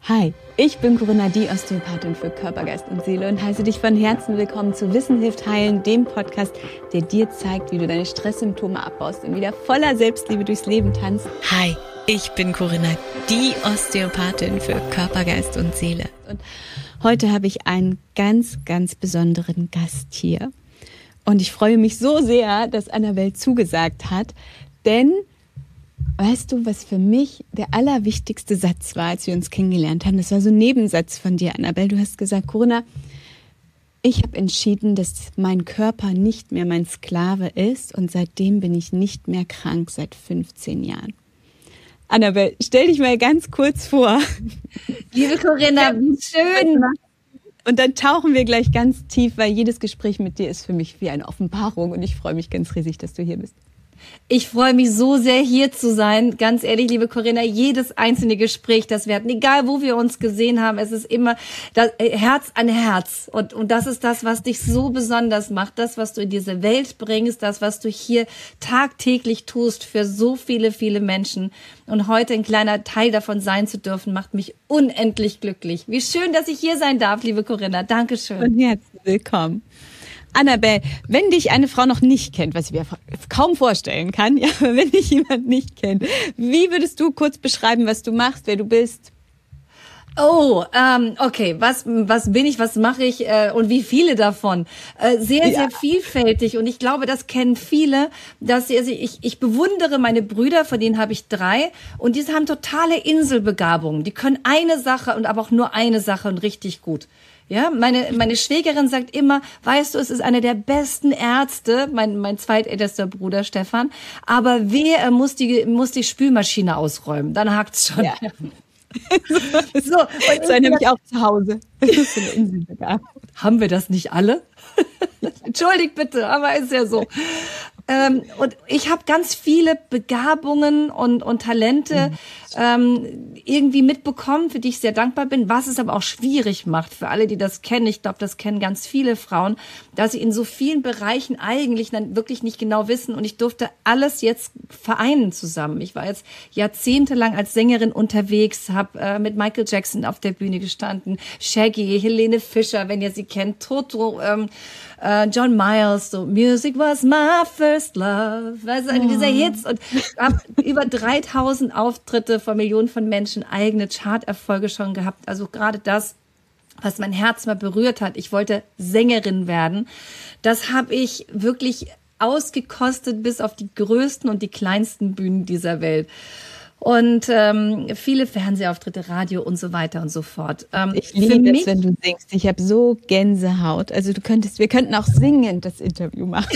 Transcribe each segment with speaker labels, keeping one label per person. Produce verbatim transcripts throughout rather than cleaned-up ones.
Speaker 1: Hi, ich bin Corinna, die Osteopathin für Körper, Geist und Seele und heiße dich von Herzen willkommen zu Wissen hilft heilen, dem Podcast, der dir zeigt, wie du deine Stresssymptome abbaust und wieder voller Selbstliebe durchs Leben tanzt. Hi, ich bin Corinna, die Osteopathin für Körper, Geist und Seele. Und heute habe ich einen ganz, ganz besonderen Gast hier. Und ich freue mich so sehr, dass Annabelle zugesagt hat, denn weißt du, was für mich der allerwichtigste Satz war, als wir uns kennengelernt haben? Das war so ein Nebensatz von dir, Annabelle. Du hast gesagt, Corinna, ich habe entschieden, dass mein Körper nicht mehr mein Sklave ist und seitdem bin ich nicht mehr krank, seit fünfzehn Jahren. Annabelle, stell dich mal ganz kurz vor.
Speaker 2: Liebe Corinna, wie schön.
Speaker 1: Und dann tauchen wir gleich ganz tief, weil jedes Gespräch mit dir ist für mich wie eine Offenbarung und ich freue mich ganz riesig, dass du hier bist.
Speaker 2: Ich freue mich so sehr, hier zu sein. Ganz ehrlich, liebe Corinna, jedes einzelne Gespräch, das wir hatten, egal wo wir uns gesehen haben, es ist immer das Herz an Herz. Und, und das ist das, was dich so besonders macht, das, was du in diese Welt bringst, das, was du hier tagtäglich tust für so viele, viele Menschen. Und heute ein kleiner Teil davon sein zu dürfen, macht mich unendlich glücklich. Wie schön, dass ich hier sein darf, liebe Corinna. Dankeschön.
Speaker 1: Von Herzen willkommen. Annabelle, wenn dich eine Frau noch nicht kennt, was ich mir kaum vorstellen kann, ja, wenn dich jemand nicht kennt, wie würdest du kurz beschreiben, was du machst, wer du bist?
Speaker 2: Oh, ähm, okay, was was bin ich, was mache ich äh, und wie viele davon? Äh, sehr, ja. sehr vielfältig und ich glaube, das kennen viele, dass also ich, ich bewundere meine Brüder, von denen habe ich drei und die haben totale Inselbegabungen. Die können eine Sache und aber auch nur eine Sache und richtig gut. Ja, meine, meine Schwägerin sagt immer, weißt du, es ist einer der besten Ärzte, mein, mein zweitältester Bruder Stefan, aber wehe, er muss die, muss die Spülmaschine ausräumen, dann hakt's schon. Ja.
Speaker 1: so, so und so nämlich auch zu Hause. Das ist so eine Inselbegabung.
Speaker 2: Haben wir das nicht alle? Entschuldigt bitte, aber ist ja so. Ähm, und ich habe ganz viele Begabungen und, und Talente ähm, irgendwie mitbekommen, für die ich sehr dankbar bin, was es aber auch schwierig macht für alle, die das kennen. Ich glaube, das kennen ganz viele Frauen, dass sie in so vielen Bereichen eigentlich dann wirklich nicht genau wissen. Und ich durfte alles jetzt vereinen zusammen. Ich war jetzt jahrzehntelang als Sängerin unterwegs, habe äh, mit Michael Jackson auf der Bühne gestanden, Shaggy, Helene Fischer, wenn ihr sie kennt, Toto, ähm, äh, John Miles, so Music was my first love, also eine dieser Hits und habe über dreitausend Auftritte von Millionen von Menschen, eigene Charterfolge schon gehabt, also gerade das, was mein Herz mal berührt hat. Ich wollte Sängerin werden. Das habe ich wirklich ausgekostet bis auf die größten und die kleinsten Bühnen dieser Welt. Und ähm, viele Fernsehauftritte, Radio und so weiter und so fort. Ähm,
Speaker 1: ich liebe es, wenn du singst. Ich habe so Gänsehaut. Also du könntest, wir könnten auch singend das Interview machen.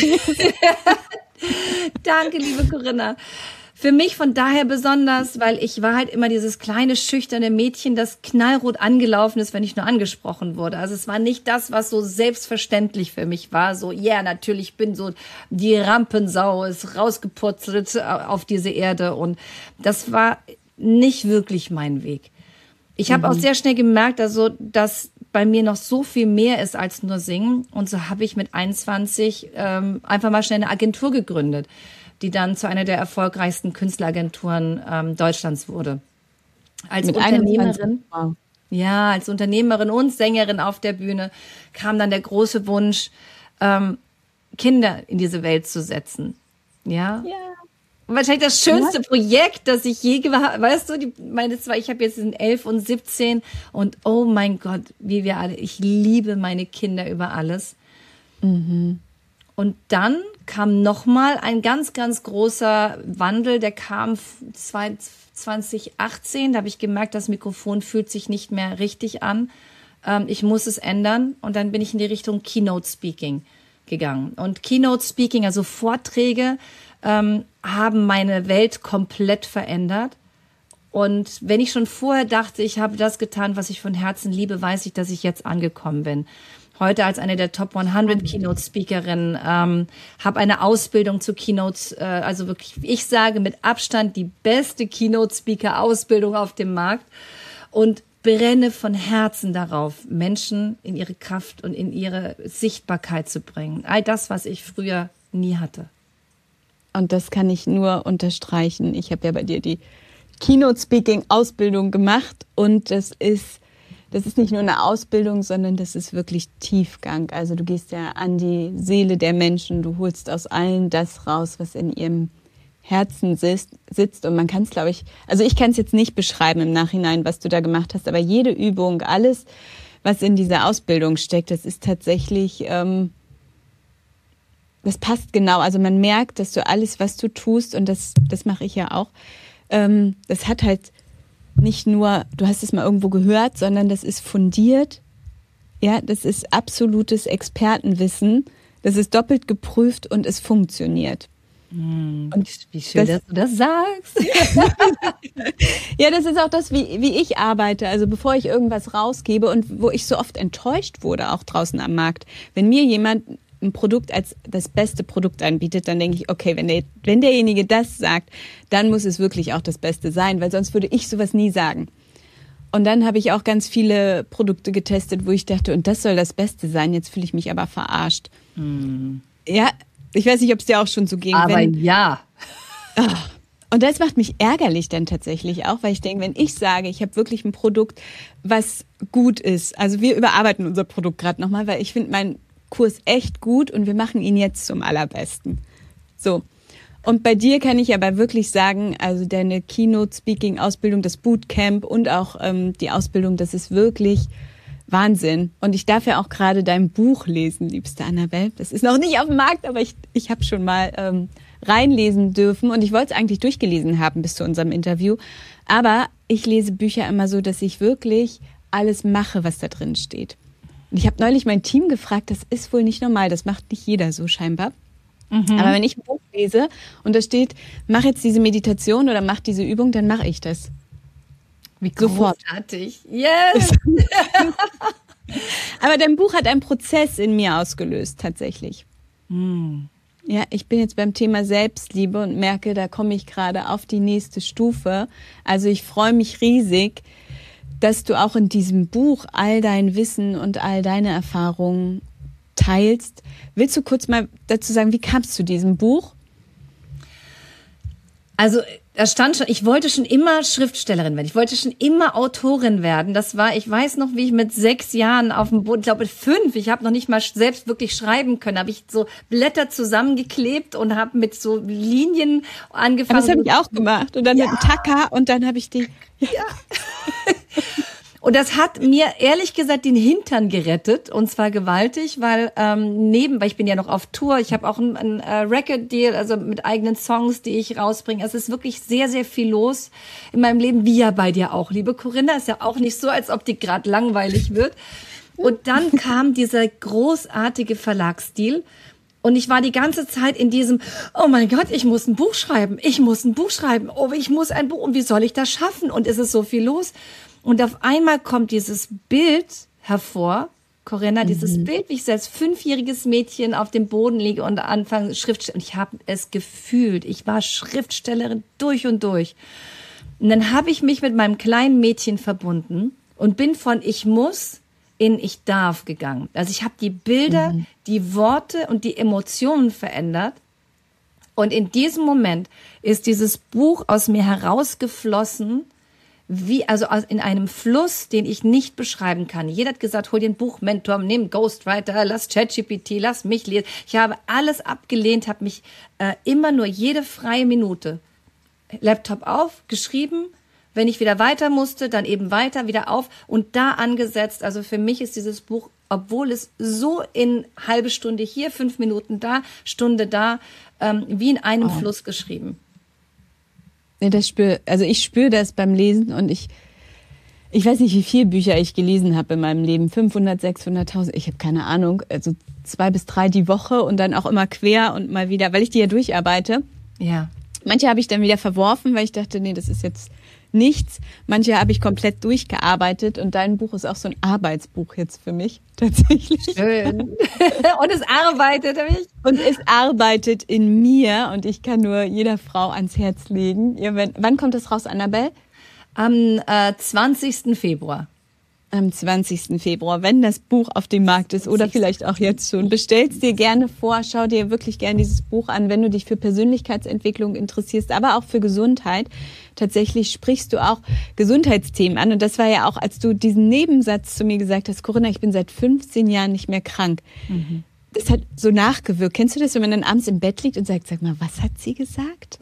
Speaker 2: Danke, liebe Corinna. Für mich von daher besonders, weil ich war halt immer dieses kleine, schüchterne Mädchen, das knallrot angelaufen ist, wenn ich nur angesprochen wurde. Also es war nicht das, was so selbstverständlich für mich war. So, ja, yeah, natürlich bin so die Rampensau, ist rausgeputzelt auf diese Erde. Und das war nicht wirklich mein Weg. Ich habe mhm. auch sehr schnell gemerkt, also, dass bei mir noch so viel mehr ist als nur singen. Und so habe ich mit einundzwanzig ähm, einfach mal schnell eine Agentur gegründet, die dann zu einer der erfolgreichsten Künstleragenturen ähm, Deutschlands wurde. Als
Speaker 1: Mit
Speaker 2: Unternehmerin, wow. ja, als Unternehmerin und Sängerin auf der Bühne kam dann der große Wunsch, ähm, Kinder in diese Welt zu setzen. Ja.
Speaker 1: ja.
Speaker 2: Und wahrscheinlich das schönste ja. Projekt, das ich je gemacht, weißt du, die, meine zwei, ich habe jetzt in elf und siebzehn und oh mein Gott, wie wir alle, ich liebe meine Kinder über alles.
Speaker 1: Mhm.
Speaker 2: Und dann kam nochmal ein ganz, ganz großer Wandel, der kam zwanzig achtzehn, da habe ich gemerkt, das Mikrofon fühlt sich nicht mehr richtig an. Ähm, ich muss es ändern und dann bin ich in die Richtung Keynote Speaking gegangen. Und Keynote Speaking, also Vorträge, ähm, haben meine Welt komplett verändert. Und wenn ich schon vorher dachte, ich habe das getan, was ich von Herzen liebe, weiß ich, dass ich jetzt angekommen bin. Heute als eine der Top hundert Keynote-Speakerinnen, ähm, habe eine Ausbildung zu Keynotes, äh, also wirklich, ich sage mit Abstand die beste Keynote-Speaker-Ausbildung auf dem Markt und brenne von Herzen darauf, Menschen in ihre Kraft und in ihre Sichtbarkeit zu bringen. All das, was ich früher nie hatte.
Speaker 1: Und das kann ich nur unterstreichen. Ich habe ja bei dir die Keynote-Speaking-Ausbildung gemacht und das ist, das ist nicht nur eine Ausbildung, sondern das ist wirklich Tiefgang. Also du gehst ja an die Seele der Menschen, du holst aus allen das raus, was in ihrem Herzen sitzt und man kann es, glaube ich, also ich kann es jetzt nicht beschreiben im Nachhinein, was du da gemacht hast, aber jede Übung, alles, was in dieser Ausbildung steckt, das ist tatsächlich, ähm, das passt genau. Also man merkt, dass du alles, was du tust, und das, das mache ich ja auch, ähm, das hat halt nicht nur, du hast es mal irgendwo gehört, sondern das ist fundiert, ja, das ist absolutes Expertenwissen, das ist doppelt geprüft und es funktioniert.
Speaker 2: Und wie schön, das, dass du das sagst.
Speaker 1: Ja, das ist auch das, wie, wie ich arbeite. Also bevor ich irgendwas rausgebe und wo ich so oft enttäuscht wurde, auch draußen am Markt. Wenn mir jemand ein Produkt als das beste Produkt anbietet, dann denke ich, okay, wenn der, wenn derjenige das sagt, dann muss es wirklich auch das Beste sein, weil sonst würde ich sowas nie sagen. Und dann habe ich auch ganz viele Produkte getestet, wo ich dachte, und das soll das Beste sein, jetzt fühle ich mich aber verarscht. Mm. Ja, ich weiß nicht, ob es dir auch schon so ging.
Speaker 2: Aber wenn, ja.
Speaker 1: Und das macht mich ärgerlich dann tatsächlich auch, weil ich denke, wenn ich sage, ich habe wirklich ein Produkt, was gut ist. Also wir überarbeiten unser Produkt gerade nochmal, weil ich finde meinen Kurs echt gut und wir machen ihn jetzt zum allerbesten. So. Und bei dir kann ich aber wirklich sagen, also deine Keynote-Speaking-Ausbildung, das Bootcamp und auch ähm, die Ausbildung, das ist wirklich Wahnsinn. Und ich darf ja auch gerade dein Buch lesen, liebste Annabelle. Das ist noch nicht auf dem Markt, aber ich, ich habe schon mal ähm, reinlesen dürfen. Und ich wollte es eigentlich durchgelesen haben bis zu unserem Interview. Aber ich lese Bücher immer so, dass ich wirklich alles mache, was da drin steht. Und ich habe neulich mein Team gefragt, das ist wohl nicht normal, das macht nicht jeder so scheinbar. Mhm. Aber wenn ich ein Buch lese und da steht, mach jetzt diese Meditation oder mach diese Übung, dann mache ich das.
Speaker 2: Wie großartig. Yes!
Speaker 1: Aber dein Buch hat einen Prozess in mir ausgelöst, tatsächlich. Mm. Ja, ich bin jetzt beim Thema Selbstliebe und merke, da komme ich gerade auf die nächste Stufe. Also ich freue mich riesig, dass du auch in diesem Buch all dein Wissen und all deine Erfahrungen teilst. Willst du kurz mal dazu sagen, wie kamst du zu diesem Buch?
Speaker 2: Also da stand schon, ich wollte schon immer Schriftstellerin werden. Ich wollte schon immer Autorin werden. Das war, ich weiß noch, wie ich mit sechs Jahren auf dem Boden, ich glaube mit fünf, ich habe noch nicht mal selbst wirklich schreiben können, habe ich so Blätter zusammengeklebt und habe mit so Linien angefangen.
Speaker 1: Aber das habe ich auch gemacht. Und dann ja. mit dem Tacker und dann habe ich die...
Speaker 2: Ja. Und das hat mir ehrlich gesagt den Hintern gerettet, und zwar gewaltig, weil ähm, neben, weil ich bin ja noch auf Tour, ich habe auch ein, ein äh, Record-Deal, also mit eigenen Songs, die ich rausbringe. Es ist wirklich sehr, sehr viel los in meinem Leben, wie ja bei dir auch, liebe Corinna. Ist ja auch nicht so, als ob die gerade langweilig wird. Und dann kam dieser großartige Verlagsdeal. Und ich war die ganze Zeit in diesem, oh mein Gott, ich muss ein Buch schreiben, ich muss ein Buch schreiben, oh, ich muss ein Buch, und wie soll ich das schaffen? Und es ist so viel los. Und auf einmal kommt dieses Bild hervor, Corinna, mhm. dieses Bild, wie ich so als fünfjähriges Mädchen auf dem Boden liege und anfange Schriftsteller. Und ich habe es gefühlt. Ich war Schriftstellerin durch und durch. Und dann habe ich mich mit meinem kleinen Mädchen verbunden und bin von ich muss in ich darf gegangen. Also ich habe die Bilder, mhm. die Worte und die Emotionen verändert. Und in diesem Moment ist dieses Buch aus mir herausgeflossen, wie, also in einem Fluss, den ich nicht beschreiben kann. Jeder hat gesagt, hol dir einen Buchmentor, nimm Ghostwriter, lass ChatGPT, lass mich lesen. Ich habe alles abgelehnt, habe mich äh, immer nur jede freie Minute Laptop auf, geschrieben. Wenn ich wieder weiter musste, dann eben weiter, wieder auf und da angesetzt. Also für mich ist dieses Buch, obwohl es so in halbe Stunde hier, fünf Minuten da, Stunde da, ähm, wie in einem oh. Fluss geschrieben.
Speaker 1: Das spür, also ich spüre das beim Lesen und ich, ich weiß nicht, wie viele Bücher ich gelesen habe in meinem Leben. fünfhundert, sechshunderttausend, ich habe keine Ahnung. Also zwei bis drei die Woche und dann auch immer quer und mal wieder, weil ich die ja durcharbeite.
Speaker 2: Ja.
Speaker 1: Manche habe ich dann wieder verworfen, weil ich dachte, nee, das ist jetzt nichts. Manche habe ich komplett durchgearbeitet und dein Buch ist auch so ein Arbeitsbuch jetzt für mich, tatsächlich.
Speaker 2: Schön. Und es arbeitet mich.
Speaker 1: Und es arbeitet in mir und ich kann nur jeder Frau ans Herz legen. Ja, wenn, wann kommt das raus, Annabelle?
Speaker 2: Am äh, zwanzigsten Februar.
Speaker 1: am zwanzigsten Februar, wenn das Buch auf dem Markt ist oder vielleicht auch jetzt schon. Bestell's dir gerne vor, schau dir wirklich gerne dieses Buch an, wenn du dich für Persönlichkeitsentwicklung interessierst, aber auch für Gesundheit. Tatsächlich sprichst du auch Gesundheitsthemen an und das war ja auch, als du diesen Nebensatz zu mir gesagt hast, Corinna, ich bin seit fünfzehn Jahren nicht mehr krank. Mhm. Das hat so nachgewirkt. Kennst du das, wenn man dann abends im Bett liegt und sagt, sag mal, was hat sie gesagt?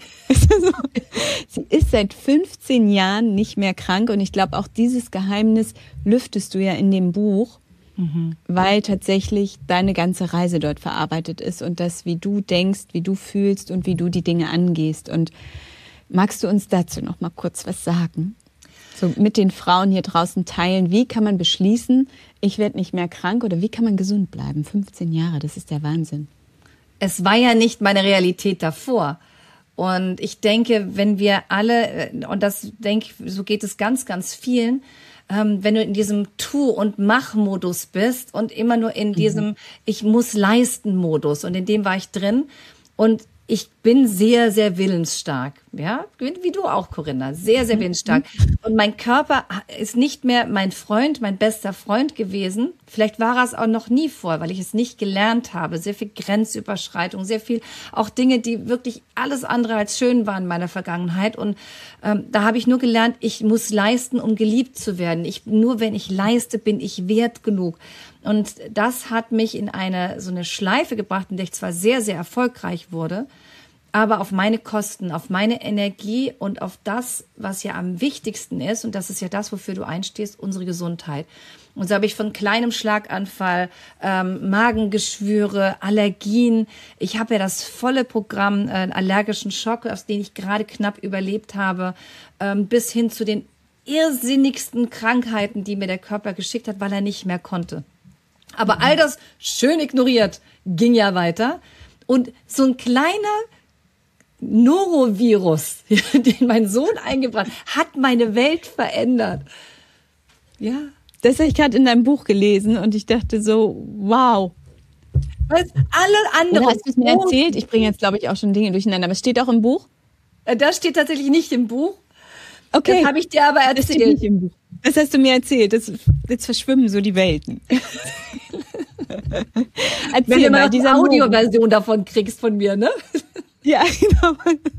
Speaker 1: Sie ist seit fünfzehn Jahren nicht mehr krank und ich glaube, auch dieses Geheimnis lüftest du ja in dem Buch, mhm. weil tatsächlich deine ganze Reise dort verarbeitet ist und das, wie du denkst, wie du fühlst und wie du die Dinge angehst. Und magst du uns dazu noch mal kurz was sagen? So mit den Frauen hier draußen teilen, wie kann man beschließen, ich werde nicht mehr krank oder wie kann man gesund bleiben? fünfzehn Jahre, das ist der Wahnsinn.
Speaker 2: Es war ja nicht meine Realität davor. Und ich denke, wenn wir alle, und das denke ich, so geht es ganz, ganz vielen, ähm, wenn du in diesem Tu- und Mach-Modus bist und immer nur in diesem mhm. Ich muss leisten Modus und in dem war ich drin und ich bin sehr, sehr willensstark, ja, wie du auch, Corinna, sehr, sehr willensstark. Und mein Körper ist nicht mehr mein Freund, mein bester Freund gewesen. Vielleicht war er es auch noch nie vor, weil ich es nicht gelernt habe. Sehr viel Grenzüberschreitung, sehr viel auch Dinge, die wirklich alles andere als schön waren in meiner Vergangenheit. Und ähm, da habe ich nur gelernt, ich muss leisten, um geliebt zu werden. Ich, nur wenn ich leiste, bin ich wert genug. Und das hat mich in eine so eine Schleife gebracht, in der ich zwar sehr, sehr erfolgreich wurde, aber auf meine Kosten, auf meine Energie und auf das, was ja am wichtigsten ist, und das ist ja das, wofür du einstehst, unsere Gesundheit. Und so habe ich von kleinem Schlaganfall, ähm, Magengeschwüre, Allergien. Ich habe ja das volle Programm, äh, einen allergischen Schock, aus dem ich gerade knapp überlebt habe, ähm, bis hin zu den irrsinnigsten Krankheiten, die mir der Körper geschickt hat, weil er nicht mehr konnte. Aber all das schön ignoriert ging ja weiter. Und so ein kleiner Norovirus, den mein Sohn eingebracht hat, hat meine Welt verändert.
Speaker 1: Ja, das habe ich gerade in deinem Buch gelesen und ich dachte so, wow.
Speaker 2: Was alle anderen.
Speaker 1: Oder hast du es mir erzählt? Ich bringe jetzt, glaube ich, auch schon Dinge durcheinander. Aber es steht auch im Buch?
Speaker 2: Das steht tatsächlich nicht im Buch.
Speaker 1: Okay.
Speaker 2: Das habe ich dir aber erzählt.
Speaker 1: Das steht nicht im Buch. Das hast du mir erzählt. Das, jetzt verschwimmen so die Welten.
Speaker 2: Erzähl Wenn du mal diese Audioversion davon kriegst von mir, ne?
Speaker 1: Ja, genau.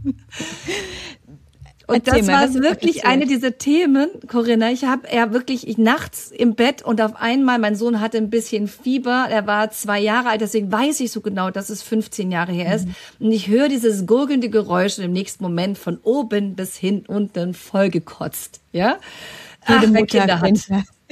Speaker 2: Und Erzähl das mal, war wirklich eine dieser Themen, Corinna. Ich habe ja wirklich ich nachts im Bett und auf einmal, mein Sohn hatte ein bisschen Fieber, er war zwei Jahre alt, deswegen weiß ich so genau, dass es fünfzehn Jahre her ist. Mhm. Und ich höre dieses gurgelnde Geräusch und im nächsten Moment von oben bis hin unten vollgekotzt. Ja? Ach, wer Kinder hat.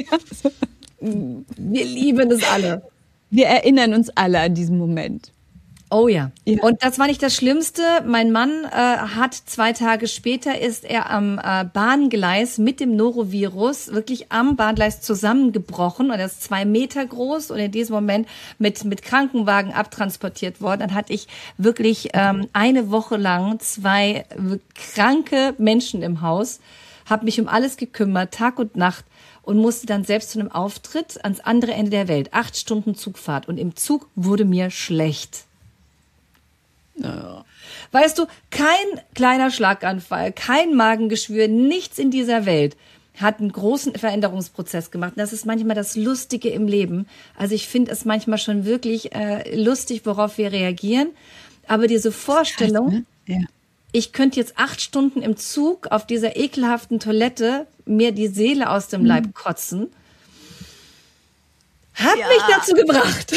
Speaker 2: Wir lieben es alle.
Speaker 1: Wir erinnern uns alle an diesen Moment.
Speaker 2: Oh ja. ja. Und das war nicht das Schlimmste. Mein Mann äh, hat zwei Tage später ist er am äh, Bahngleis mit dem Norovirus wirklich am Bahngleis zusammengebrochen und er ist zwei Meter groß und in diesem Moment mit mit Krankenwagen abtransportiert worden. Dann hatte ich wirklich ähm, eine Woche lang zwei kranke Menschen im Haus, habe mich um alles gekümmert, Tag und Nacht. Und musste dann selbst zu einem Auftritt ans andere Ende der Welt. Acht Stunden Zugfahrt. Und im Zug wurde mir schlecht. Ja. Weißt du, kein kleiner Schlaganfall, kein Magengeschwür, nichts in dieser Welt hat einen großen Veränderungsprozess gemacht. Und das ist manchmal das Lustige im Leben. Also ich finde es manchmal schon wirklich äh, lustig, worauf wir reagieren. Aber diese Vorstellung... Scheiße, ne? Ja. Ich könnte jetzt acht Stunden im Zug auf dieser ekelhaften Toilette mir die Seele aus dem Leib kotzen. Hat ja. mich dazu gebracht.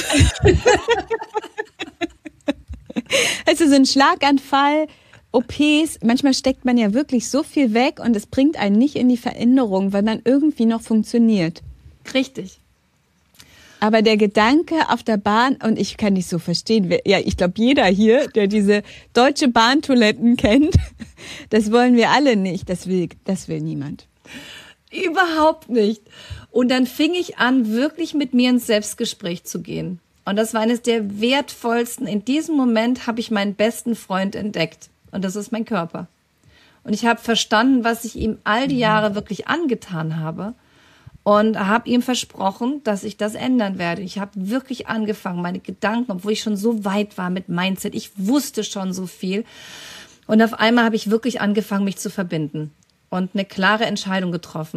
Speaker 1: Also so ein Schlaganfall, O Ps, manchmal steckt man ja wirklich so viel weg und es bringt einen nicht in die Veränderung, weil man irgendwie noch funktioniert.
Speaker 2: Richtig.
Speaker 1: Aber der Gedanke auf der Bahn, und ich kann nicht so verstehen, ja, ich glaube, jeder hier, der diese deutsche Bahntoiletten kennt, das wollen wir alle nicht. Das will, das will niemand.
Speaker 2: Überhaupt nicht. Und dann fing ich an, wirklich mit mir ins Selbstgespräch zu gehen. Und das war eines der wertvollsten. In diesem Moment habe ich meinen besten Freund entdeckt. Und das ist mein Körper. Und ich habe verstanden, was ich ihm all die Jahre wirklich angetan habe. Und habe ihm versprochen, dass ich das ändern werde. Ich habe wirklich angefangen, meine Gedanken, obwohl ich schon so weit war mit Mindset, ich wusste schon so viel. Und auf einmal habe ich wirklich angefangen, mich zu verbinden und eine klare Entscheidung getroffen.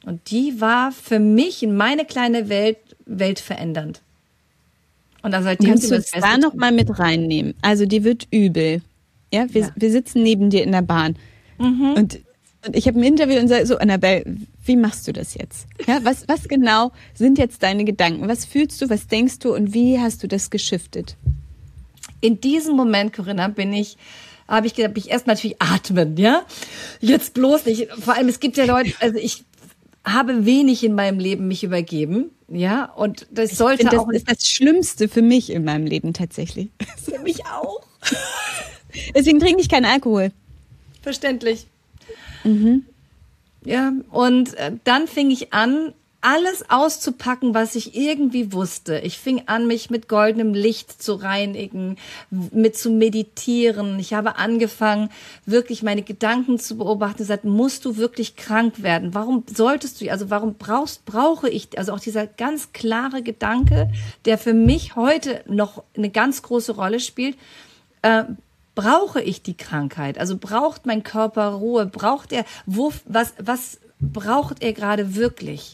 Speaker 2: Und die war für mich in meine kleine Welt weltverändernd. Und also seitdem
Speaker 1: kannst du uns da
Speaker 2: tun.
Speaker 1: noch mal mit reinnehmen? Also dir wird übel. Ja, wir,
Speaker 2: Ja.
Speaker 1: wir sitzen neben dir in der Bahn.
Speaker 2: Mhm.
Speaker 1: Und, und ich habe ein Interview und sage so, Annabelle, wie machst du das jetzt? Ja, was, was genau sind jetzt deine Gedanken? Was fühlst du, was denkst du und wie hast du das geschiftet?
Speaker 2: In diesem Moment, Corinna, bin ich, habe ich gedacht, ich erst natürlich atmen, ja? Jetzt bloß nicht. Vor allem, es gibt ja Leute, also ich habe wenig in meinem Leben mich übergeben, ja? Und das sollte
Speaker 1: Ich find,
Speaker 2: auch.
Speaker 1: das ist das Schlimmste für mich in meinem Leben tatsächlich.
Speaker 2: Für mich auch.
Speaker 1: Deswegen trinke ich keinen Alkohol.
Speaker 2: Verständlich.
Speaker 1: Mhm.
Speaker 2: Ja, und äh, dann fing ich an, alles auszupacken, was ich irgendwie wusste. Ich fing an, mich mit goldenem Licht zu reinigen, mit zu meditieren. Ich habe angefangen, wirklich meine Gedanken zu beobachten. Gesagt, musst du wirklich krank werden? Warum solltest du, also warum brauchst, brauche ich, also auch dieser ganz klare Gedanke, der für mich heute noch eine ganz große Rolle spielt, äh, brauche ich die Krankheit? Also braucht mein Körper Ruhe? Braucht er, wo, was, was braucht er gerade wirklich?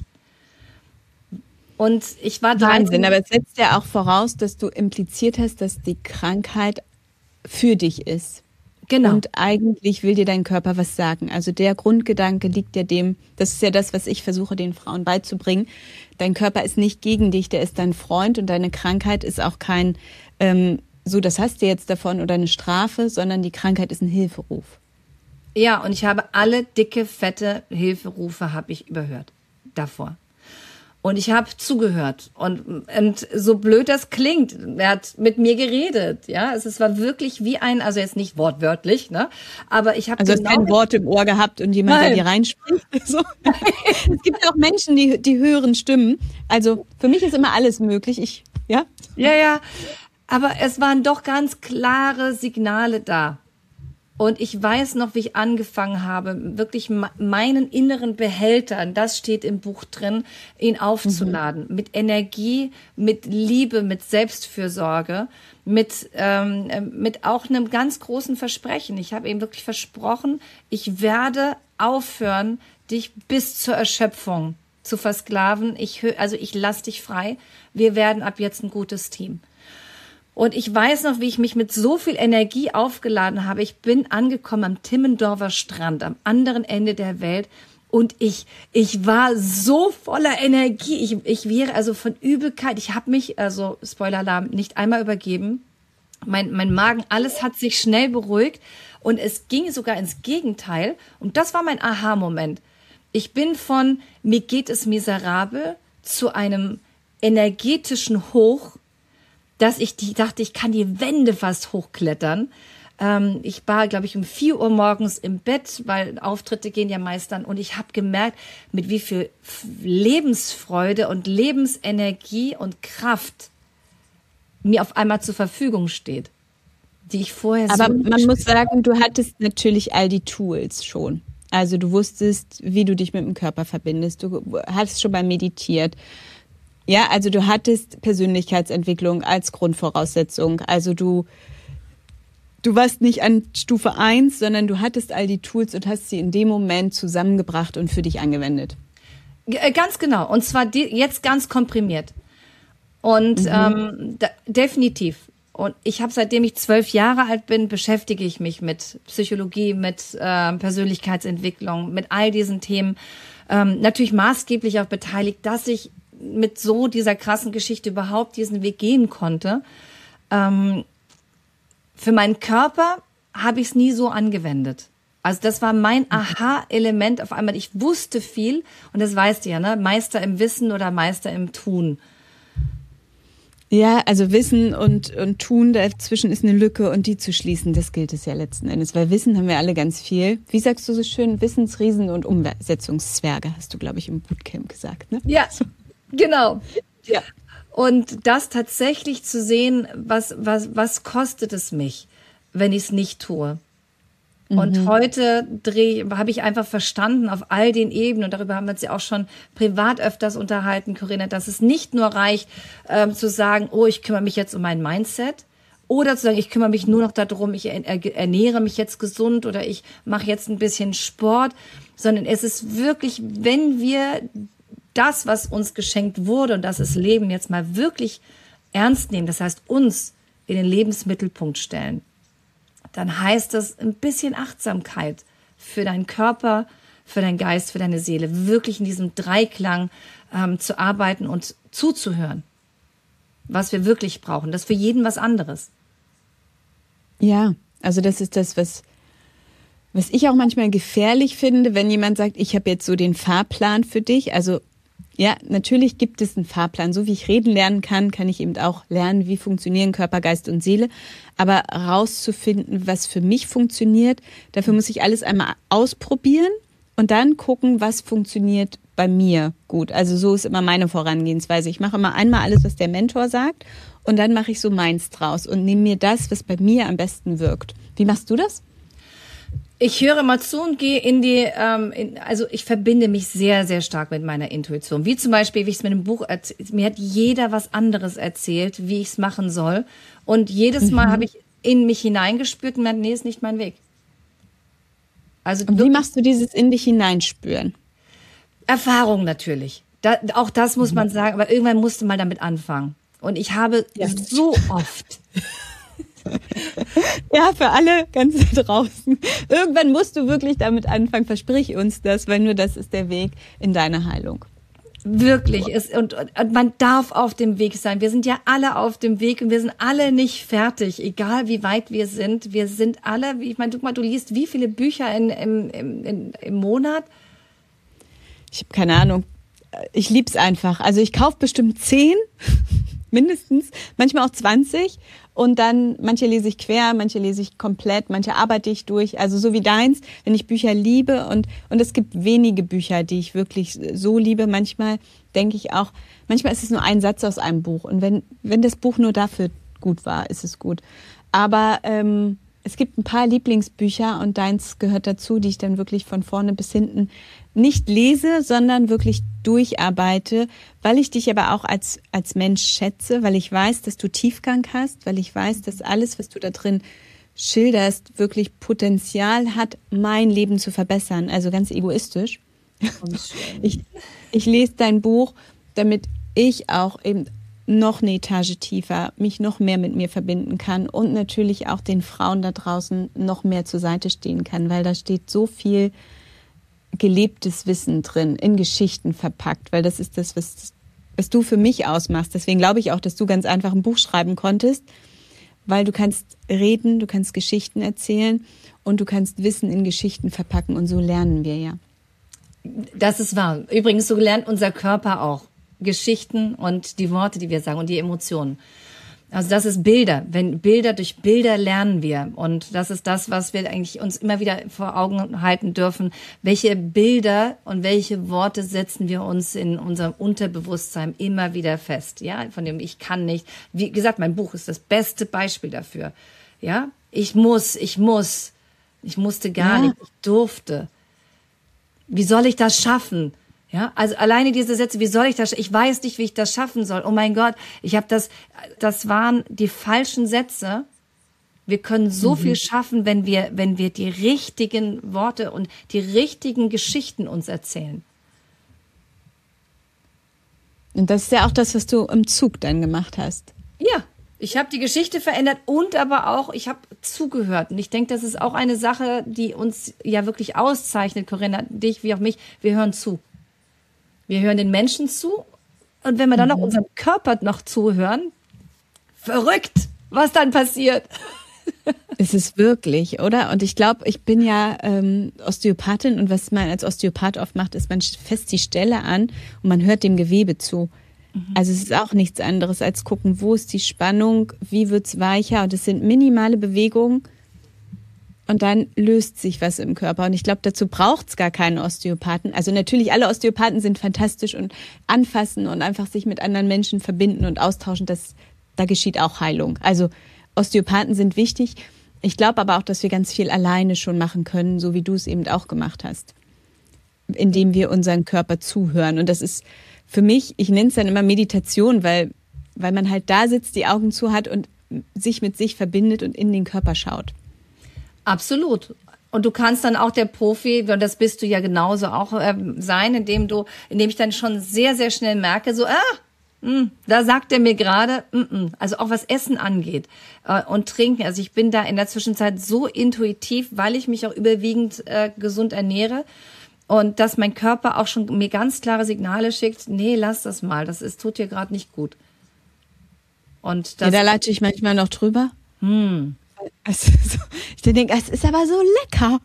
Speaker 2: Und ich war
Speaker 1: Wahnsinn, aber es setzt ja auch voraus, dass du impliziert hast, dass die Krankheit für dich ist.
Speaker 2: Genau.
Speaker 1: Und eigentlich will dir dein Körper was sagen. Also der Grundgedanke liegt ja dem, das ist ja das, was ich versuche, den Frauen beizubringen. Dein Körper ist nicht gegen dich, der ist dein Freund und deine Krankheit ist auch kein, ähm, so das hast du jetzt davon oder eine Strafe, sondern die Krankheit ist ein Hilferuf.
Speaker 2: Ja, und ich habe alle dicke, fette Hilferufe habe ich überhört davor. Und ich habe zugehört. Und, und so blöd das klingt, er hat mit mir geredet. Ja, es, es war wirklich wie ein, also jetzt nicht wortwörtlich, ne? Aber ich habe
Speaker 1: also
Speaker 2: genau
Speaker 1: hast kein Wort im Ohr gehabt und jemand,
Speaker 2: Nein.
Speaker 1: der dir reinspricht. So. Es gibt ja auch Menschen, die, die hören Stimmen. Also für mich ist immer alles möglich. Ich, ja.
Speaker 2: Ja, ja. Aber es waren doch ganz klare Signale da. Und ich weiß noch, wie ich angefangen habe, wirklich meinen inneren Behälter, das steht im Buch drin, ihn aufzuladen. Mhm. Mit Energie, mit Liebe, mit Selbstfürsorge, mit, ähm, mit auch einem ganz großen Versprechen. Ich habe ihm wirklich versprochen, ich werde aufhören, dich bis zur Erschöpfung zu versklaven. Ich, also ich lasse dich frei. Wir werden ab jetzt ein gutes Team. Und ich weiß noch, wie ich mich mit so viel Energie aufgeladen habe. Ich bin angekommen am Timmendorfer Strand, am anderen Ende der Welt. Und ich, ich war so voller Energie. Ich, ich wäre also von Übelkeit. Ich habe mich, also Spoiler-Alarm, nicht einmal übergeben. Mein, mein Magen, alles hat sich schnell beruhigt. Und es ging sogar ins Gegenteil. Und das war mein Aha-Moment. Ich bin von mir geht es miserabel zu einem energetischen Hoch, dass ich die, dachte, ich kann die Wände fast hochklettern. Ähm, ich war, glaube ich, um vier Uhr morgens im Bett, weil Auftritte gehen ja meist dann. Und ich habe gemerkt, mit wie viel Lebensfreude und Lebensenergie und Kraft mir auf einmal zur Verfügung steht, die ich vorher so...
Speaker 1: Aber man muss sagen, du hattest natürlich all die Tools schon. Also du wusstest, wie du dich mit dem Körper verbindest. Du hast schon mal meditiert. Ja, also du hattest Persönlichkeitsentwicklung als Grundvoraussetzung. Also du, du warst nicht an Stufe eins, sondern du hattest all die Tools und hast sie in dem Moment zusammengebracht und für dich angewendet.
Speaker 2: Ganz genau. Und zwar die, jetzt ganz komprimiert. Und mhm. ähm, da, definitiv. Und ich habe, seitdem ich zwölf Jahre alt bin, beschäftige ich mich mit Psychologie, mit äh, Persönlichkeitsentwicklung, mit all diesen Themen. Ähm, natürlich maßgeblich auch beteiligt, dass ich mit so dieser krassen Geschichte überhaupt diesen Weg gehen konnte. Ähm, für meinen Körper habe ich es nie so angewendet. Also das war mein Aha-Element auf einmal. Ich wusste viel und das weißt du ja, ne? Meister im Wissen oder Meister im Tun.
Speaker 1: Ja, also Wissen und, und Tun, dazwischen ist eine Lücke und die zu schließen, das gilt es ja letzten Endes. Weil Wissen haben wir alle ganz viel. Wie sagst du so schön? Wissensriesen und Umsetzungszwerge, hast du, glaube ich, im Bootcamp gesagt, ne?
Speaker 2: Ja. Genau.
Speaker 1: Ja.
Speaker 2: Und das tatsächlich zu sehen, was, was, was kostet es mich, wenn ich es nicht tue? Mhm. Und heute habe ich einfach verstanden auf all den Ebenen, und darüber haben wir uns ja auch schon privat öfters unterhalten, Corinna, dass es nicht nur reicht, ähm, zu sagen, oh, ich kümmere mich jetzt um mein Mindset Oder zu sagen, ich kümmere mich nur noch darum, ich ernähre mich jetzt gesund oder ich mache jetzt ein bisschen Sport, sondern es ist wirklich, wenn wir das, was uns geschenkt wurde, und das ist Leben, jetzt mal wirklich ernst nehmen, das heißt uns in den Lebensmittelpunkt stellen, dann heißt das ein bisschen Achtsamkeit für deinen Körper, für deinen Geist, für deine Seele, wirklich in diesem Dreiklang ähm, zu arbeiten und zuzuhören, was wir wirklich brauchen. Das ist für jeden was anderes.
Speaker 1: Ja, also das ist das, was, was ich auch manchmal gefährlich finde, wenn jemand sagt, ich habe jetzt so den Fahrplan für dich. Also ja, natürlich gibt es einen Fahrplan. So wie ich reden lernen kann, kann ich eben auch lernen, wie funktionieren Körper, Geist und Seele. Aber rauszufinden, was für mich funktioniert, dafür muss ich alles einmal ausprobieren und dann gucken, was funktioniert bei mir gut. Also so ist immer meine Vorangehensweise. Ich mache immer einmal alles, was der Mentor sagt und dann mache ich so meins draus und nehme mir das, was bei mir am besten wirkt. Wie machst du das?
Speaker 2: Ich höre mal zu und gehe in die, ähm, in, also ich verbinde mich sehr, sehr stark mit meiner Intuition. Wie zum Beispiel, wie ich es mit dem Buch erzählt, mir hat jeder was anderes erzählt, wie ich es machen soll. Und jedes Mal mhm. habe ich in mich hineingespürt und gedacht, nee, ist nicht mein Weg. Also
Speaker 1: und wie machst du dieses in dich hineinspüren?
Speaker 2: Erfahrung natürlich. Da, auch das muss man sagen, aber irgendwann musste man damit anfangen. Und ich habe ja. so oft...
Speaker 1: Ja, für alle ganz draußen. Irgendwann musst du wirklich damit anfangen. Versprich uns das, weil nur das ist der Weg in deine Heilung.
Speaker 2: Wirklich. Es, und, und man darf auf dem Weg sein. Wir sind ja alle auf dem Weg und wir sind alle nicht fertig, egal wie weit wir sind. Wir sind alle, ich meine, du, du liest wie viele Bücher in, im, im, in, im Monat?
Speaker 1: Ich habe keine Ahnung. Ich lieb's einfach. Also ich kaufe bestimmt zehn, mindestens, manchmal auch zwanzig. Und dann, manche lese ich quer, manche lese ich komplett, manche arbeite ich durch. Also so wie deins, wenn ich Bücher liebe. Und, und es gibt wenige Bücher, die ich wirklich so liebe. Manchmal denke ich auch, manchmal ist es nur ein Satz aus einem Buch. Und wenn, wenn das Buch nur dafür gut war, ist es gut. Aber ähm, es gibt ein paar Lieblingsbücher und deins gehört dazu, die ich dann wirklich von vorne bis hinten nicht lese, sondern wirklich durcharbeite, weil ich dich aber auch als als Mensch schätze, weil ich weiß, dass du Tiefgang hast, weil ich weiß, dass alles, was du da drin schilderst, wirklich Potenzial hat, mein Leben zu verbessern. Also ganz egoistisch. Ich, ich lese dein Buch, damit ich auch eben noch eine Etage tiefer mich noch mehr mit mir verbinden kann und natürlich auch den Frauen da draußen noch mehr zur Seite stehen kann, weil da steht so viel gelebtes Wissen drin, in Geschichten verpackt, weil das ist das, was, was du für mich ausmachst. Deswegen glaube ich auch, dass du ganz einfach ein Buch schreiben konntest, weil du kannst reden, du kannst Geschichten erzählen und du kannst Wissen in Geschichten verpacken und so lernen wir ja.
Speaker 2: Das ist wahr. Übrigens, so lernt unser Körper auch Geschichten und die Worte, die wir sagen und die Emotionen. Also das ist Bilder. Wenn Bilder durch Bilder lernen wir. Und das ist das, was wir eigentlich uns immer wieder vor Augen halten dürfen. Welche Bilder und welche Worte setzen wir uns in unserem Unterbewusstsein immer wieder fest? Ja, von dem ich kann nicht. Wie gesagt, mein Buch ist das beste Beispiel dafür. Ja, ich muss, ich muss. Ich musste gar ja. nicht. Ich durfte. Wie soll ich das schaffen? Ja, also alleine diese Sätze, wie soll ich das, ich weiß nicht, wie ich das schaffen soll. Oh mein Gott, ich habe das, das waren die falschen Sätze. Wir können so mhm. viel schaffen, wenn wir, wenn wir die richtigen Worte und die richtigen Geschichten uns erzählen.
Speaker 1: Und das ist ja auch das, was du im Zug dann gemacht hast.
Speaker 2: Ja, ich habe die Geschichte verändert und aber auch, ich habe zugehört. Und ich denke, das ist auch eine Sache, die uns ja wirklich auszeichnet, Corinna, dich wie auch mich. Wir hören zu. Wir hören den Menschen zu und wenn wir dann noch unserem Körper noch zuhören, verrückt, was dann passiert.
Speaker 1: Es ist wirklich, oder? Und ich glaube, ich bin ja ähm, Osteopathin und was man als Osteopath oft macht, ist, man fasst die Stelle an und man hört dem Gewebe zu. Mhm. Also es ist auch nichts anderes als gucken, wo ist die Spannung, wie wird's weicher und es sind minimale Bewegungen. Und dann löst sich was im Körper. Und ich glaube, dazu braucht's gar keinen Osteopathen. Also natürlich, alle Osteopathen sind fantastisch und anfassen und einfach sich mit anderen Menschen verbinden und austauschen. Das, da geschieht auch Heilung. Also Osteopathen sind wichtig. Ich glaube aber auch, dass wir ganz viel alleine schon machen können, so wie du es eben auch gemacht hast. Indem wir unseren Körper zuhören. Und das ist für mich, ich nenne es dann immer Meditation, weil, weil man halt da sitzt, die Augen zu hat und sich mit sich verbindet und in den Körper schaut.
Speaker 2: Absolut. Und du kannst dann auch der Profi, und das bist du ja genauso auch äh, sein, indem du, indem ich dann schon sehr, sehr schnell merke, so, ah, mh, da sagt er mir gerade, mh, also auch was Essen angeht äh, und Trinken. Also ich bin da in der Zwischenzeit so intuitiv, weil ich mich auch überwiegend äh, gesund ernähre. Und dass mein Körper auch schon mir ganz klare Signale schickt, nee, lass das mal, das ist, tut dir gerade nicht gut. Und das,
Speaker 1: ja, da latsche ich manchmal noch drüber.
Speaker 2: Hm.
Speaker 1: Also, so, ich denke, es ist aber so lecker.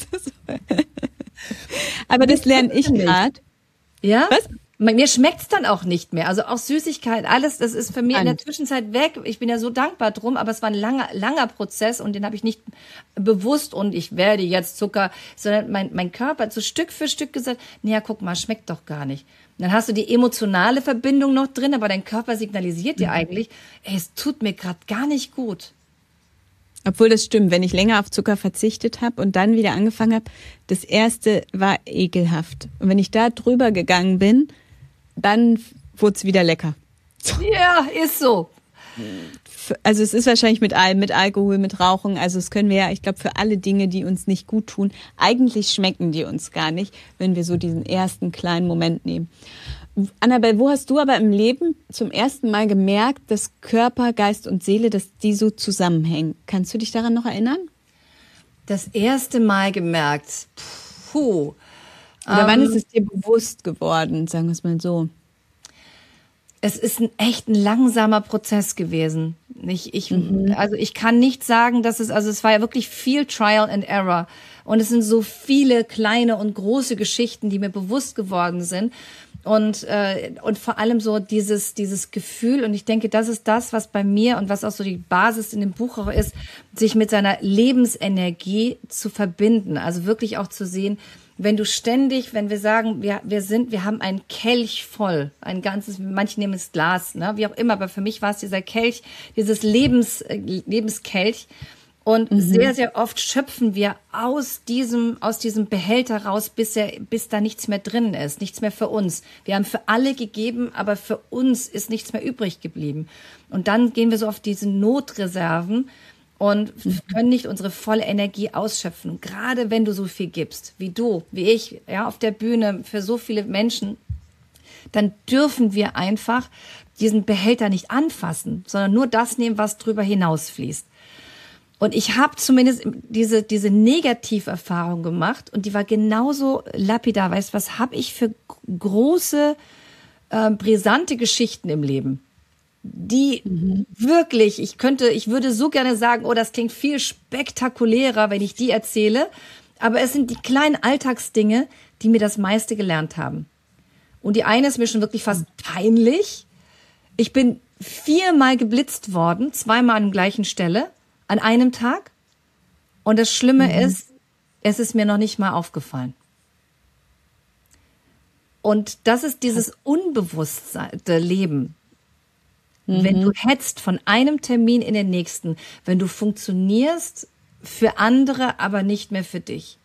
Speaker 1: Aber das lerne ich gerade.
Speaker 2: Ja?
Speaker 1: Was?
Speaker 2: Mir schmeckt's dann auch nicht mehr. Also auch Süßigkeit, alles, das ist für mich in der Zwischenzeit weg. Ich bin ja so dankbar drum, aber es war ein langer, langer Prozess und den habe ich nicht bewusst und ich werde jetzt Zucker, sondern mein, mein Körper hat so Stück für Stück gesagt, naja, guck mal, schmeckt doch gar nicht. Und dann hast du die emotionale Verbindung noch drin, aber dein Körper signalisiert dir eigentlich, ey, es tut mir gerade gar nicht gut.
Speaker 1: Obwohl das stimmt, wenn ich länger auf Zucker verzichtet habe und dann wieder angefangen habe, das erste war ekelhaft. Und wenn ich da drüber gegangen bin, dann wurde es wieder lecker.
Speaker 2: Ja, ist so.
Speaker 1: Also es ist wahrscheinlich mit allem, mit Alkohol, mit Rauchen. Also es können wir ja, ich glaube, für alle Dinge, die uns nicht gut tun, eigentlich schmecken die uns gar nicht, wenn wir so diesen ersten kleinen Moment nehmen. Annabelle, wo hast du aber im Leben zum ersten Mal gemerkt, dass Körper, Geist und Seele, dass die so zusammenhängen? Kannst du dich daran noch erinnern?
Speaker 2: Das erste Mal gemerkt, puh.
Speaker 1: Oder wann ist es dir bewusst geworden, sagen wir es mal so?
Speaker 2: Es ist ein echt ein langsamer Prozess gewesen. Ich, ich, mhm. Also ich kann nicht sagen, dass es, also es war ja wirklich viel Trial and Error. Und es sind so viele kleine und große Geschichten, die mir bewusst geworden sind. Und, äh, und vor allem so dieses, dieses Gefühl, und ich denke, das ist das, was bei mir und was auch so die Basis in dem Buch auch ist, sich mit seiner Lebensenergie zu verbinden. Also wirklich auch zu sehen, wenn du ständig, wenn wir sagen, wir, wir sind, wir haben einen Kelch voll, ein ganzes, manche nehmen es Glas, ne, wie auch immer, aber für mich war es dieser Kelch, dieses Lebens, äh, Lebenskelch. Und mhm. sehr, sehr oft schöpfen wir aus diesem, aus diesem Behälter raus, bis er, bis da nichts mehr drin ist, nichts mehr für uns. Wir haben für alle gegeben, aber für uns ist nichts mehr übrig geblieben. Und dann gehen wir so auf diese Notreserven und mhm. können nicht unsere volle Energie ausschöpfen. Und gerade wenn du so viel gibst, wie du, wie ich, ja, auf der Bühne für so viele Menschen, dann dürfen wir einfach diesen Behälter nicht anfassen, sondern nur das nehmen, was drüber hinausfließt. Und ich habe zumindest diese diese Negativerfahrung gemacht und die war genauso lapidar. Weißt du, was habe ich für große, äh, brisante Geschichten im Leben, die mhm. wirklich, ich könnte, ich würde so gerne sagen, oh, das klingt viel spektakulärer, wenn ich die erzähle, aber es sind die kleinen Alltagsdinge, die mir das meiste gelernt haben. Und die eine ist mir schon wirklich fast peinlich. Ich bin viermal geblitzt worden, zweimal an der gleichen Stelle, an einem Tag. Und das Schlimme mhm. ist, es ist mir noch nicht mal aufgefallen. Und das ist dieses unbewusste Leben. Mhm. Wenn du hetzt von einem Termin in den nächsten, wenn du funktionierst für andere, aber nicht mehr für dich.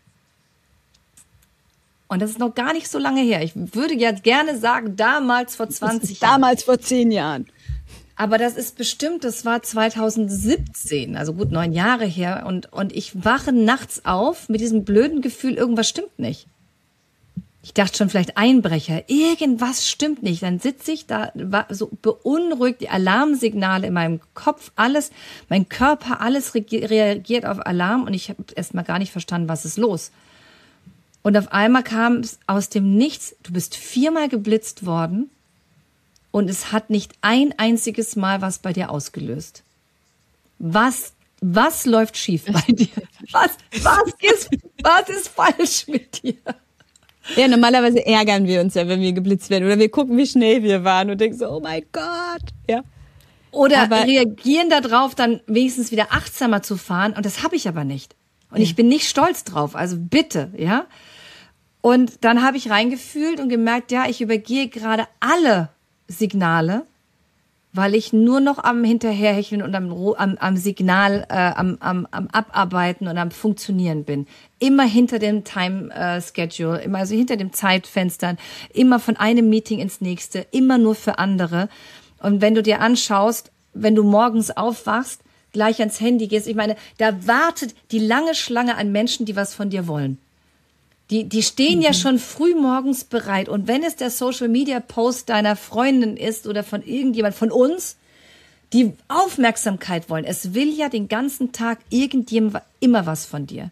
Speaker 2: Und das ist noch gar nicht so lange her. Ich würde ja gerne sagen, damals vor zwanzig Jahren.
Speaker 1: Damals vor zehn Jahren.
Speaker 2: Aber das ist bestimmt, das war zweitausendsiebzehn, also gut neun Jahre her. Und, und ich wache nachts auf mit diesem blöden Gefühl, irgendwas stimmt nicht. Ich dachte schon, vielleicht Einbrecher, irgendwas stimmt nicht. Dann sitze ich da, war so beunruhigt, die Alarmsignale in meinem Kopf, alles, mein Körper, alles reagiert auf Alarm. Und ich habe erst mal gar nicht verstanden, was ist los. Und auf einmal kam es aus dem Nichts, du bist viermal geblitzt worden. Und es hat nicht ein einziges Mal was bei dir ausgelöst. Was, was läuft schief bei dir? Was, was ist, was ist falsch mit dir?
Speaker 1: Ja, normalerweise ärgern wir uns ja, wenn wir geblitzt werden. Oder wir gucken, wie schnell wir waren und denken so, oh mein Gott. Ja.
Speaker 2: Oder aber reagieren darauf, dann wenigstens wieder achtsamer zu fahren. Und das habe ich aber nicht. Und ja. ich bin nicht stolz drauf. Also bitte, ja. Und dann habe ich reingefühlt und gemerkt, ja, ich übergehe gerade alle Signale, weil ich nur noch am Hinterherhecheln und am, am, am Signal, äh, am, am, am Abarbeiten und am Funktionieren bin. Immer hinter dem Time äh, Schedule, immer also hinter dem Zeitfenstern, immer von einem Meeting ins nächste, immer nur für andere. Und wenn du dir anschaust, wenn du morgens aufwachst, gleich ans Handy gehst. Ich meine, da wartet die lange Schlange an Menschen, die was von dir wollen. Die, die stehen mhm. ja schon früh morgens bereit. Und wenn es der Social-Media-Post deiner Freundin ist oder von irgendjemand, von uns, die Aufmerksamkeit wollen. Es will ja den ganzen Tag irgendjemand immer was von dir.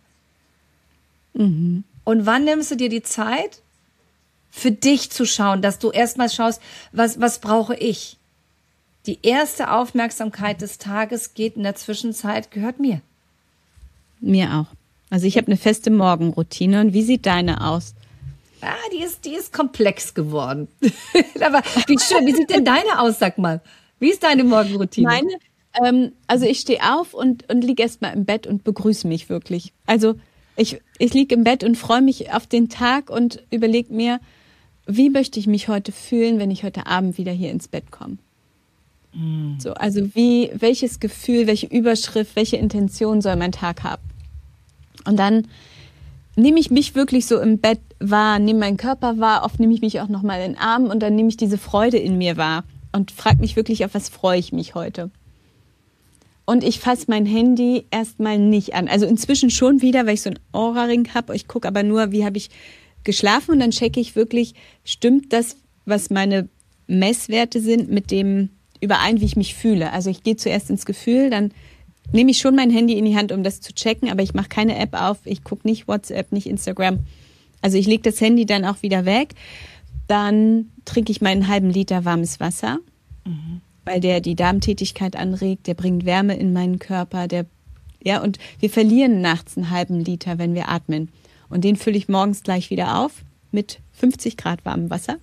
Speaker 2: Mhm. Und wann nimmst du dir die Zeit, für dich zu schauen, dass du erstmal schaust, was, was brauche ich? Die erste Aufmerksamkeit des Tages geht in der Zwischenzeit, gehört mir.
Speaker 1: Mir auch. Also ich habe eine feste Morgenroutine. Und wie sieht deine aus?
Speaker 2: Ah, die ist, die ist komplex geworden. Aber wie schön, wie sieht denn deine aus, sag mal? Wie ist deine Morgenroutine?
Speaker 1: Meine, ähm, also ich stehe auf und, und liege erstmal im Bett und begrüße mich wirklich. Also ich, ich liege im Bett und freue mich auf den Tag und überlege mir, wie möchte ich mich heute fühlen, wenn ich heute Abend wieder hier ins Bett komme. Mm. So, also wie, welches Gefühl, welche Überschrift, welche Intention soll mein Tag haben? Und dann nehme ich mich wirklich so im Bett wahr, nehme meinen Körper wahr, oft nehme ich mich auch nochmal in den Arm und dann nehme ich diese Freude in mir wahr und frage mich wirklich, auf was freue ich mich heute. Und ich fasse mein Handy erstmal nicht an. Also inzwischen schon wieder, weil ich so einen Oura-Ring habe. Ich gucke aber nur, wie habe ich geschlafen und dann checke ich wirklich, stimmt das, was meine Messwerte sind, mit dem überein, wie ich mich fühle. Also ich gehe zuerst ins Gefühl, dann nehme ich schon mein Handy in die Hand, um das zu checken, aber ich mache keine App auf, ich gucke nicht WhatsApp, nicht Instagram. Also ich lege das Handy dann auch wieder weg. Dann trinke ich meinen halben Liter warmes Wasser, mhm. weil der die Darmtätigkeit anregt, der bringt Wärme in meinen Körper, der, ja, und wir verlieren nachts einen halben Liter, wenn wir atmen. Und den fülle ich morgens gleich wieder auf mit fünfzig Grad warmem Wasser.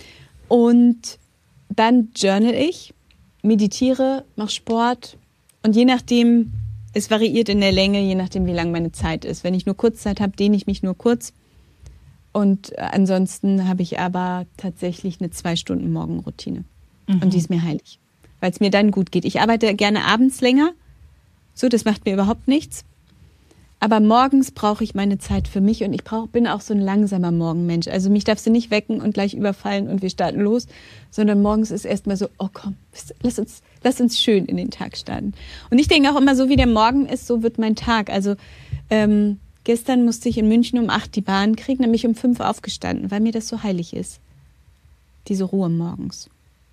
Speaker 1: Und dann journal ich, meditiere, mache Sport. Und je nachdem, es variiert in der Länge, je nachdem, wie lang meine Zeit ist. Wenn ich nur Kurzzeit habe, dehne ich mich nur kurz. Und ansonsten habe ich aber tatsächlich eine zwei Stunden Morgenroutine. Mhm. Und die ist mir heilig, weil es mir dann gut geht. Ich arbeite gerne abends länger. So, das macht mir überhaupt nichts. Aber morgens brauche ich meine Zeit für mich und ich brauch, bin auch so ein langsamer Morgenmensch. Also mich darfst du nicht wecken und gleich überfallen und wir starten los, sondern morgens ist erstmal so, oh komm, lass uns, lass uns schön in den Tag starten. Und ich denke auch immer, so wie der Morgen ist, so wird mein Tag. Also ähm, gestern musste ich in München um acht die Bahn kriegen, dann bin ich um fünf aufgestanden, weil mir das so heilig ist. Diese Ruhe morgens.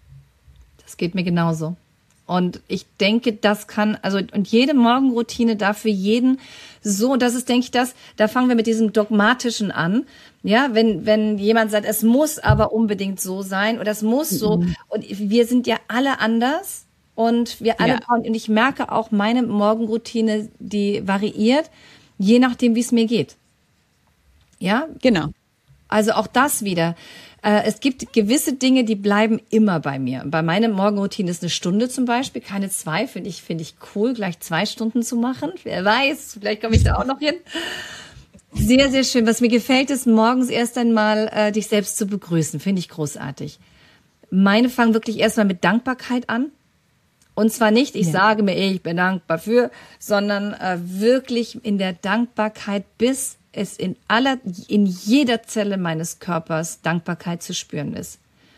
Speaker 2: Das geht mir genauso. Und ich denke, das kann, also, und jede Morgenroutine darf für jeden so, und das ist, denke ich, das, da fangen wir mit diesem Dogmatischen an. Ja, wenn, wenn jemand sagt, es muss aber unbedingt so sein oder es muss so, mhm. und wir sind ja alle anders und wir alle, ja. und ich merke auch, meine Morgenroutine, die variiert, je nachdem, wie es mir geht. Ja?
Speaker 1: Genau.
Speaker 2: Also auch das wieder. Es gibt gewisse Dinge, die bleiben immer bei mir. Bei meiner Morgenroutine ist eine Stunde zum Beispiel, keine zwei, finde ich, finde ich cool, gleich zwei Stunden zu machen. Wer weiß, vielleicht komme ich da auch noch hin. Sehr, sehr schön. Was mir gefällt, ist morgens erst einmal äh, dich selbst zu begrüßen. Finde ich großartig. Meine fangen wirklich erstmal mit Dankbarkeit an. Und zwar nicht, ich ja. sage mir, ich bin dankbar für, sondern äh, wirklich in der Dankbarkeit, bis es in aller, in jeder Zelle meines Körpers Dankbarkeit zu spüren ist.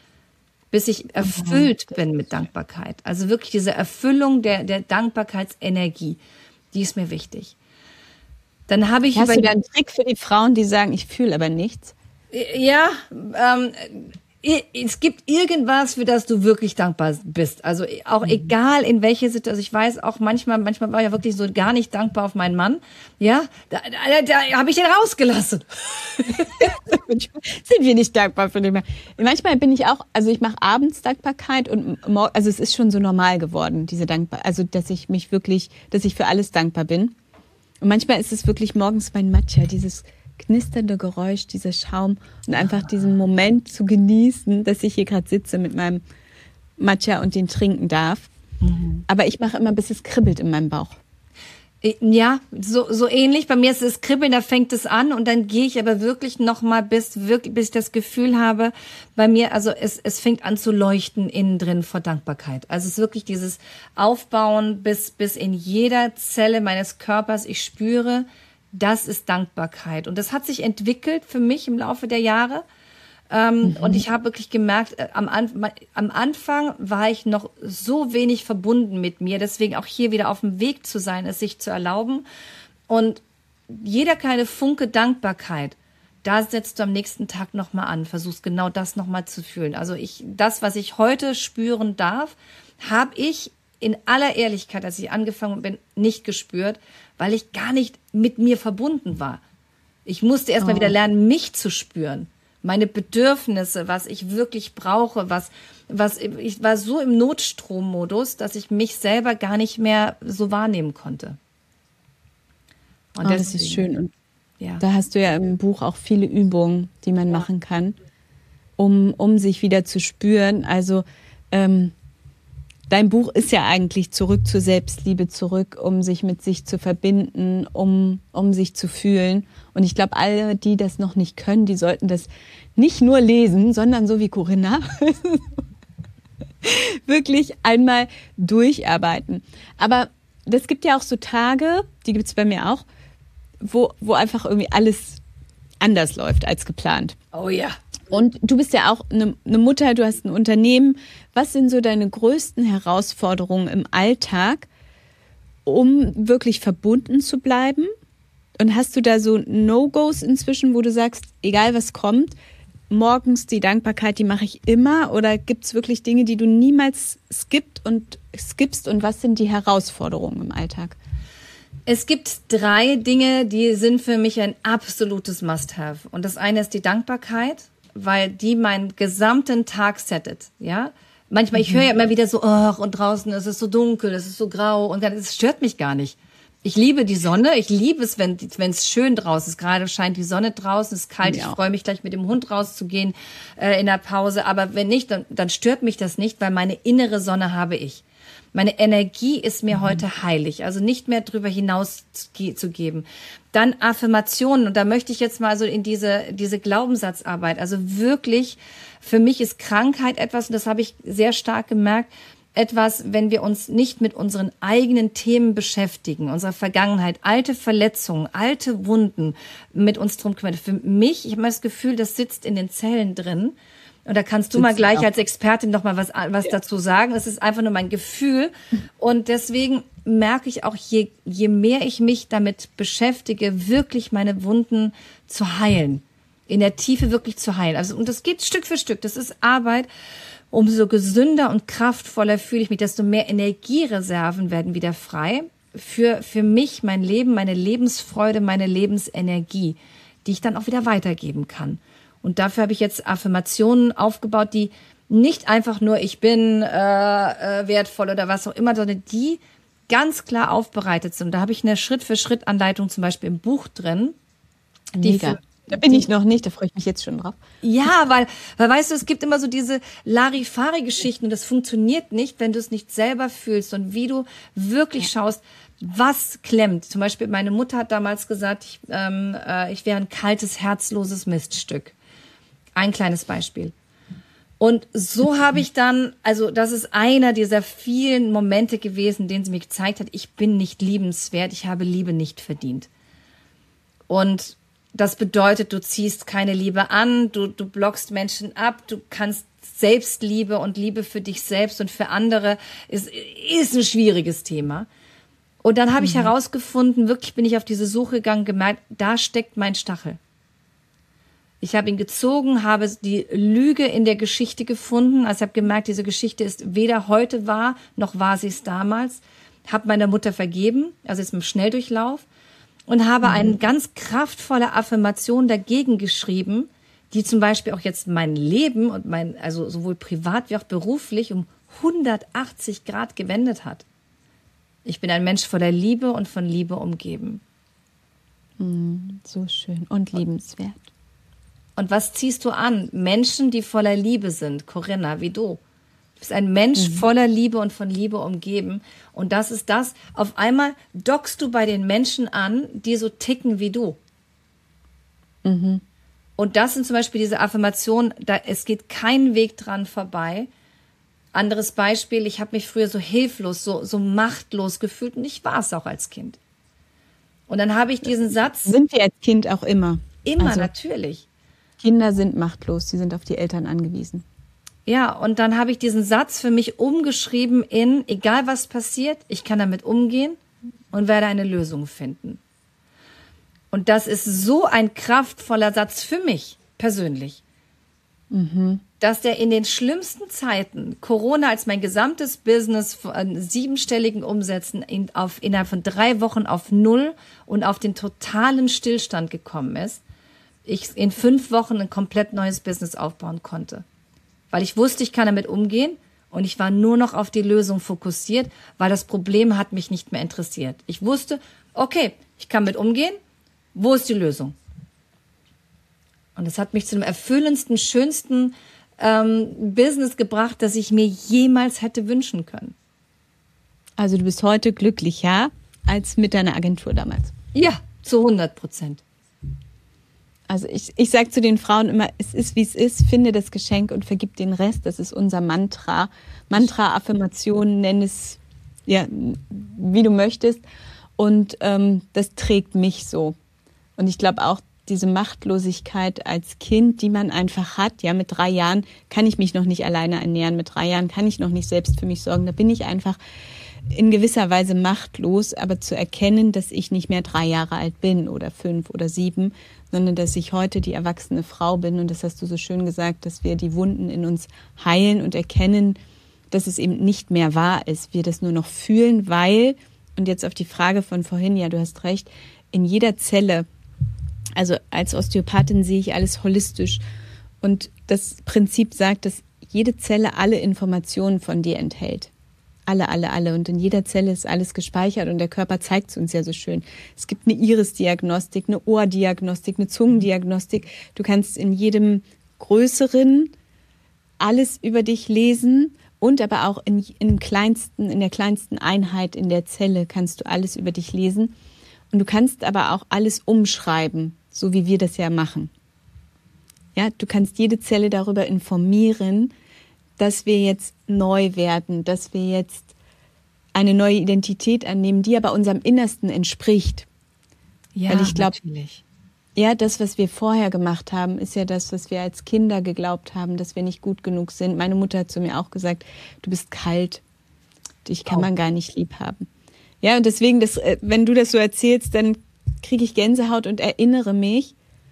Speaker 2: Bis ich erfüllt bin mit Dankbarkeit. Also wirklich diese Erfüllung der, der Dankbarkeitsenergie, die ist mir wichtig. Dann habe ich...
Speaker 1: Hast über du da einen Trick für die Frauen, die sagen, ich fühle aber nichts?
Speaker 2: Ja, ähm, es gibt irgendwas, für das du wirklich dankbar bist. Also auch mhm. egal in welche Situation. Also ich weiß auch manchmal, manchmal war ich ja wirklich so gar nicht dankbar auf meinen Mann. Ja, da, da, da habe ich ihn rausgelassen.
Speaker 1: Sind wir nicht dankbar für den Mann? Manchmal bin ich auch, also ich mache abends Dankbarkeit und also es ist schon so normal geworden, diese Dankbarkeit, also dass ich mich wirklich, dass ich für alles dankbar bin. Und manchmal ist es wirklich morgens mein Matcha, dieses knisternde Geräusch, dieser Schaum und einfach diesen Moment zu genießen, dass ich hier gerade sitze mit meinem Matcha und den trinken darf. Mhm. Aber ich mache immer, bis es kribbelt in meinem Bauch.
Speaker 2: Ja, so so ähnlich. Bei mir ist es Kribbeln, da fängt es an und dann gehe ich aber wirklich noch mal bis wirklich bis ich das Gefühl habe, bei mir, also es es fängt an zu leuchten innen drin vor Dankbarkeit. Also es ist wirklich dieses Aufbauen bis bis in jeder Zelle meines Körpers ich spüre, das ist Dankbarkeit. Und das hat sich entwickelt für mich im Laufe der Jahre. Ähm, mhm. Und ich habe wirklich gemerkt, äh, am, An- am Anfang war ich noch so wenig verbunden mit mir. Deswegen auch hier wieder auf dem Weg zu sein, es sich zu erlauben. Und jeder kleine Funke Dankbarkeit, da setzt du am nächsten Tag nochmal an, versuchst genau das nochmal zu fühlen. Also ich, das, was ich heute spüren darf, habe ich in aller Ehrlichkeit, als ich angefangen bin, nicht gespürt, weil ich gar nicht mit mir verbunden war. Ich musste erst mal
Speaker 1: Oh.
Speaker 2: wieder lernen, mich zu spüren. Meine Bedürfnisse, was ich wirklich brauche, was, was, ich war so im Notstrommodus, dass ich mich selber gar nicht mehr so wahrnehmen konnte. Und
Speaker 1: Oh, das ist schön. Und
Speaker 2: ja.
Speaker 1: da hast du ja im Buch auch viele Übungen, die man ja. machen kann, um, um sich wieder zu spüren. Also ähm, dein Buch ist ja eigentlich zurück zur Selbstliebe zurück, um sich mit sich zu verbinden, um, um sich zu fühlen. Und ich glaube, alle, die das noch nicht können, die sollten das nicht nur lesen, sondern so wie Corinna wirklich einmal durcharbeiten. Aber das gibt ja auch so Tage, die gibt es bei mir auch, wo, wo einfach irgendwie alles anders läuft als geplant.
Speaker 2: Oh ja.
Speaker 1: Und du bist ja auch eine, eine Mutter, du hast ein Unternehmen. Was sind so deine größten Herausforderungen im Alltag, um wirklich verbunden zu bleiben? Und hast du da so No-Gos inzwischen, wo du sagst, egal was kommt, morgens die Dankbarkeit, die mache ich immer? Oder gibt es wirklich Dinge, die du niemals skippt und skippst? Und was sind die Herausforderungen im Alltag?
Speaker 2: Es gibt drei Dinge, die sind für mich ein absolutes Must-Have. Und das eine ist die Dankbarkeit, weil die meinen gesamten Tag settet, ja. Manchmal, ich höre ja immer wieder so, oh, und draußen ist es so dunkel, es ist so grau und es stört mich gar nicht. Ich liebe die Sonne, ich liebe es, wenn wenn es schön draußen ist. Gerade scheint die Sonne draußen, es ist kalt, ja. Ich freue mich gleich mit dem Hund rauszugehen äh, in der Pause. Aber wenn nicht, dann, dann stört mich das nicht, weil meine innere Sonne habe ich. Meine Energie ist mir mhm. heute heilig, also nicht mehr drüber hinaus zu, zu geben. Dann Affirmationen, und da möchte ich jetzt mal so in diese diese Glaubenssatzarbeit, also wirklich, für mich ist Krankheit etwas, und das habe ich sehr stark gemerkt, etwas, wenn wir uns nicht mit unseren eigenen Themen beschäftigen, unserer Vergangenheit, alte Verletzungen, alte Wunden mit uns drum kümmern. Für mich, ich habe das Gefühl, das sitzt in den Zellen drin. Und da kannst du mal gleich als Expertin noch mal was, was ja. dazu sagen. Das ist einfach nur mein Gefühl. Und deswegen merke ich auch, je, je mehr ich mich damit beschäftige, wirklich meine Wunden zu heilen. In der Tiefe wirklich zu heilen. Also, und das geht Stück für Stück. Das ist Arbeit. Umso gesünder und kraftvoller fühle ich mich, desto mehr Energiereserven werden wieder frei für, für mich, mein Leben, meine Lebensfreude, meine Lebensenergie, die ich dann auch wieder weitergeben kann. Und dafür habe ich jetzt Affirmationen aufgebaut, die nicht einfach nur ich bin äh, äh, wertvoll oder was auch immer, sondern die ganz klar aufbereitet sind. Und da habe ich eine Schritt-für-Schritt-Anleitung zum Beispiel im Buch drin. Die
Speaker 1: Mega.
Speaker 2: für,
Speaker 1: Da bin ich noch nicht, da freue ich mich jetzt schon drauf.
Speaker 2: Ja, weil, weil weißt du, es gibt immer so diese Larifari-Geschichten und das funktioniert nicht, wenn du es nicht selber fühlst und wie du wirklich schaust, was klemmt. Zum Beispiel meine Mutter hat damals gesagt, ich, ähm, äh, ich wäre ein kaltes, herzloses Miststück. Ein kleines Beispiel. Und so habe ich dann, also das ist einer dieser vielen Momente gewesen, denen sie mir gezeigt hat, ich bin nicht liebenswert, ich habe Liebe nicht verdient. Und das bedeutet, du ziehst keine Liebe an, du, du blockst Menschen ab, du kannst Selbstliebe und Liebe für dich selbst und für andere ist, ist ein schwieriges Thema. Und dann habe ich mhm. herausgefunden, wirklich bin ich auf diese Suche gegangen, gemerkt, da steckt mein Stachel. Ich habe ihn gezogen, habe die Lüge in der Geschichte gefunden. Also ich habe gemerkt, diese Geschichte ist weder heute wahr, noch war sie es damals. Habe meiner Mutter vergeben, also jetzt im Schnelldurchlauf. Und habe mhm. eine ganz kraftvolle Affirmation dagegen geschrieben, die zum Beispiel auch jetzt mein Leben und mein, also sowohl privat wie auch beruflich um hundertachtzig Grad gewendet hat. Ich bin ein Mensch voller Liebe und von Liebe umgeben.
Speaker 1: Mhm, so schön und liebenswert.
Speaker 2: Und was ziehst du an? Menschen, die voller Liebe sind, Corinna, wie du. Du bist ein Mensch mhm. voller Liebe und von Liebe umgeben. Und das ist das, auf einmal dockst du bei den Menschen an, die so ticken wie du.
Speaker 1: Mhm.
Speaker 2: Und das sind zum Beispiel diese Affirmationen, da, es geht kein Weg dran vorbei. Anderes Beispiel, ich habe mich früher so hilflos, so, so machtlos gefühlt und ich war es auch als Kind. Und dann habe ich diesen Satz.
Speaker 1: Sind wir als Kind auch immer.
Speaker 2: Immer,
Speaker 1: also.
Speaker 2: natürlich.
Speaker 1: Kinder sind machtlos, sie sind auf die Eltern angewiesen.
Speaker 2: Ja, und dann habe ich diesen Satz für mich umgeschrieben in, egal was passiert, ich kann damit umgehen und werde eine Lösung finden. Und das ist so ein kraftvoller Satz für mich persönlich, mhm. dass der in den schlimmsten Zeiten, Corona, als mein gesamtes Business von siebenstelligen Umsätzen in, auf, innerhalb von drei Wochen auf Null und auf den totalen Stillstand gekommen ist, ich in fünf Wochen ein komplett neues Business aufbauen konnte. Weil ich wusste, ich kann damit umgehen und ich war nur noch auf die Lösung fokussiert, weil das Problem hat mich nicht mehr interessiert. Ich wusste, okay, ich kann mit umgehen, wo ist die Lösung? Und das hat mich zu dem erfüllendsten, schönsten ähm, Business gebracht, das ich mir jemals hätte wünschen können.
Speaker 1: Also du bist heute glücklicher als mit deiner Agentur damals?
Speaker 2: Ja, zu hundert Prozent.
Speaker 1: Also ich, ich sage zu den Frauen immer, es ist, wie es ist, finde das Geschenk und vergib den Rest. Das ist unser Mantra. Mantra, Affirmation, nenn es, ja, wie du möchtest. Und ähm, das trägt mich so. Und ich glaube auch, diese Machtlosigkeit als Kind, die man einfach hat, ja, mit drei Jahren kann ich mich noch nicht alleine ernähren, mit drei Jahren kann ich noch nicht selbst für mich sorgen. Da bin ich einfach in gewisser Weise machtlos, aber zu erkennen, dass ich nicht mehr drei Jahre alt bin oder fünf oder sieben, sondern dass ich heute die erwachsene Frau bin. Und das hast du so schön gesagt, dass wir die Wunden in uns heilen und erkennen, dass es eben nicht mehr wahr ist. Wir das nur noch fühlen, weil, und jetzt auf die Frage von vorhin, ja, du hast recht, in jeder Zelle, also als Osteopathin sehe ich alles holistisch. Und das Prinzip sagt, dass jede Zelle alle Informationen von dir enthält. Alle, alle, alle. Und in jeder Zelle ist alles gespeichert und der Körper zeigt es uns ja so schön. Es gibt eine Iris-Diagnostik, eine Ohrdiagnostik, eine Zungendiagnostik. Du kannst in jedem größeren alles über dich lesen und aber auch in, in, kleinsten, in der kleinsten Einheit in der Zelle kannst du alles über dich lesen. Und du kannst aber auch alles umschreiben, so wie wir das ja machen. Ja, du kannst jede Zelle darüber informieren, dass wir jetzt neu werden, dass wir jetzt eine neue Identität annehmen, die aber unserem Innersten entspricht.
Speaker 2: Ja,
Speaker 1: weil ich glaube,
Speaker 2: natürlich.
Speaker 1: Ja, das, was wir vorher gemacht haben, ist ja das, was wir als Kinder geglaubt haben, dass wir nicht gut genug sind. Meine Mutter hat zu mir auch gesagt, du bist kalt, dich kann oh. man gar nicht lieb haben. Ja, und deswegen, das, wenn du das so erzählst, dann kriege ich Gänsehaut und erinnere mich,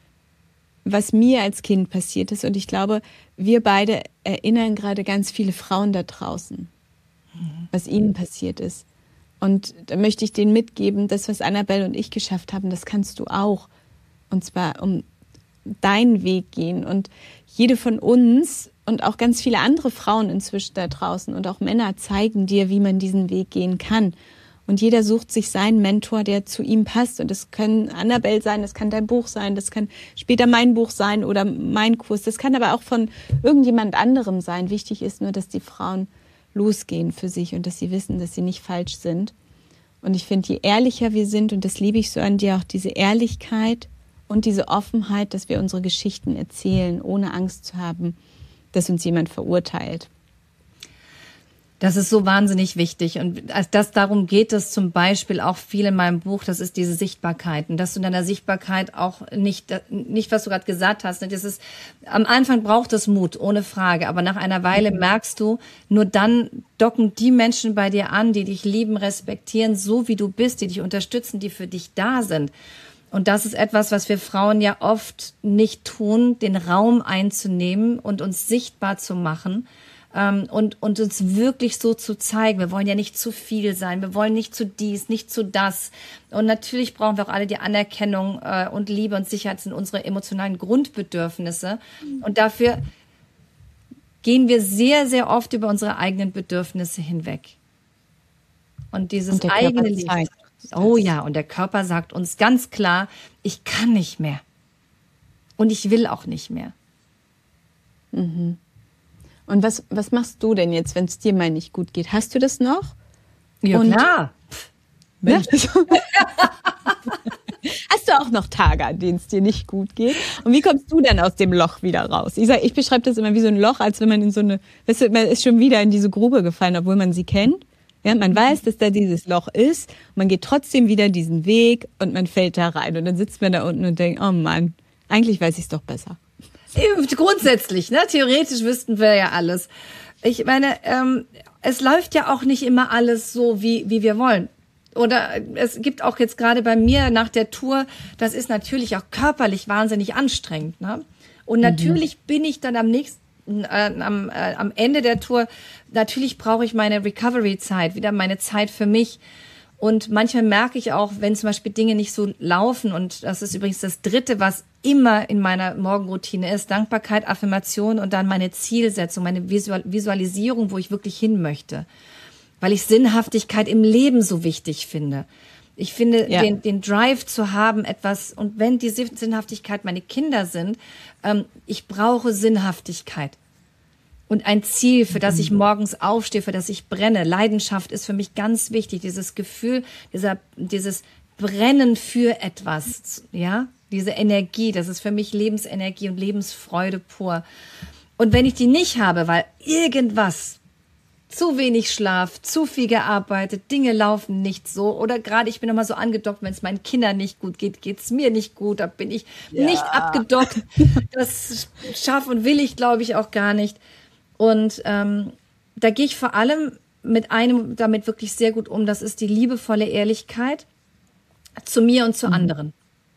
Speaker 1: was mir als Kind passiert ist. Und ich glaube, wir beide erinnern gerade ganz viele Frauen da draußen, mhm. was ihnen passiert ist. Und da möchte ich denen mitgeben, das, was Annabelle und ich geschafft haben, das kannst du auch. Und zwar um deinen Weg gehen. Und jede von uns und auch ganz viele andere Frauen inzwischen da draußen und auch Männer zeigen dir, wie man diesen Weg gehen kann. Und jeder sucht sich seinen Mentor, der zu ihm passt. Und das kann Annabelle sein, das kann dein Buch sein, das kann später mein Buch sein oder mein Kurs. Das kann aber auch von irgendjemand anderem sein. Wichtig ist nur, dass die Frauen losgehen für sich und dass sie wissen, dass sie nicht falsch sind. Und ich finde, je ehrlicher wir sind, und das liebe ich so an dir, auch diese Ehrlichkeit und diese Offenheit, dass wir unsere Geschichten erzählen, ohne Angst zu haben, dass uns jemand verurteilt.
Speaker 2: Das ist so wahnsinnig wichtig. Und das, darum geht es zum Beispiel auch viel in meinem Buch, das ist diese Sichtbarkeit. Und dass du in deiner Sichtbarkeit auch nicht, nicht was du gerade gesagt hast, das ist, am Anfang braucht es Mut, ohne Frage. Aber nach einer Weile merkst du, nur dann docken die Menschen bei dir an, die dich lieben, respektieren, so wie du bist, die dich unterstützen, die für dich da sind. Und das ist etwas, was wir Frauen ja oft nicht tun, den Raum einzunehmen und uns sichtbar zu machen. Und, und uns wirklich so zu zeigen. Wir wollen ja nicht zu viel sein, wir wollen nicht zu dies, nicht zu das. Und natürlich brauchen wir auch alle die Anerkennung äh, und Liebe und Sicherheit sind unsere emotionalen Grundbedürfnisse. Und dafür gehen wir sehr, sehr oft über unsere eigenen Bedürfnisse hinweg. Und dieses
Speaker 1: und
Speaker 2: eigene Leben. Oh ja, und der Körper sagt uns ganz klar, ich kann nicht mehr. Und ich will auch nicht mehr.
Speaker 1: Mhm. Und was, was machst du denn jetzt, wenn es dir mal nicht gut geht? Hast du das noch?
Speaker 2: Ja,
Speaker 1: und,
Speaker 2: klar.
Speaker 1: Ja. Hast du auch noch Tage, an denen es dir nicht gut geht? Und wie kommst du dann aus dem Loch wieder raus? Ich sag, ich beschreibe das immer wie so ein Loch, als wenn man in so eine, weißt du, man ist schon wieder in diese Grube gefallen, obwohl man sie kennt. Ja, man weiß, dass da dieses Loch ist. Man geht trotzdem wieder diesen Weg und man fällt da rein. Und dann sitzt man da unten und denkt, oh Mann, eigentlich weiß ich es doch besser.
Speaker 2: Grundsätzlich, ne? Theoretisch wüssten wir ja alles. Ich meine, ähm, es läuft ja auch nicht immer alles so, wie, wie wir wollen. Oder es gibt auch jetzt gerade bei mir nach der Tour, das ist natürlich auch körperlich wahnsinnig anstrengend, ne? Und natürlich mhm. bin ich dann am nächsten, äh, am, äh, am Ende der Tour, natürlich brauche ich meine Recovery-Zeit, wieder meine Zeit für mich. Und manchmal merke ich auch, wenn zum Beispiel Dinge nicht so laufen, und das ist übrigens das Dritte, was immer in meiner Morgenroutine ist, Dankbarkeit, Affirmation und dann meine Zielsetzung, meine Visual- Visualisierung, wo ich wirklich hin möchte. Weil ich Sinnhaftigkeit im Leben so wichtig finde. Ich finde, ja. den, den Drive zu haben, etwas, und wenn die Sinnhaftigkeit meine Kinder sind, ähm, ich brauche Sinnhaftigkeit. Und ein Ziel, für das ich morgens aufstehe, für das ich brenne. Leidenschaft ist für mich ganz wichtig. Dieses Gefühl, dieser, dieses Brennen für etwas, ja, diese Energie, das ist für mich Lebensenergie und Lebensfreude pur. Und wenn ich die nicht habe, weil irgendwas, zu wenig Schlaf, zu viel gearbeitet, Dinge laufen nicht so, oder gerade ich bin immer so angedockt, wenn es meinen Kindern nicht gut geht, geht's mir nicht gut, da bin ich ja. nicht abgedockt. Das schaffe und will ich, glaube ich, auch gar nicht. Und ähm, da gehe ich vor allem mit einem damit wirklich sehr gut um. Das ist die liebevolle Ehrlichkeit zu mir und zu mhm. anderen.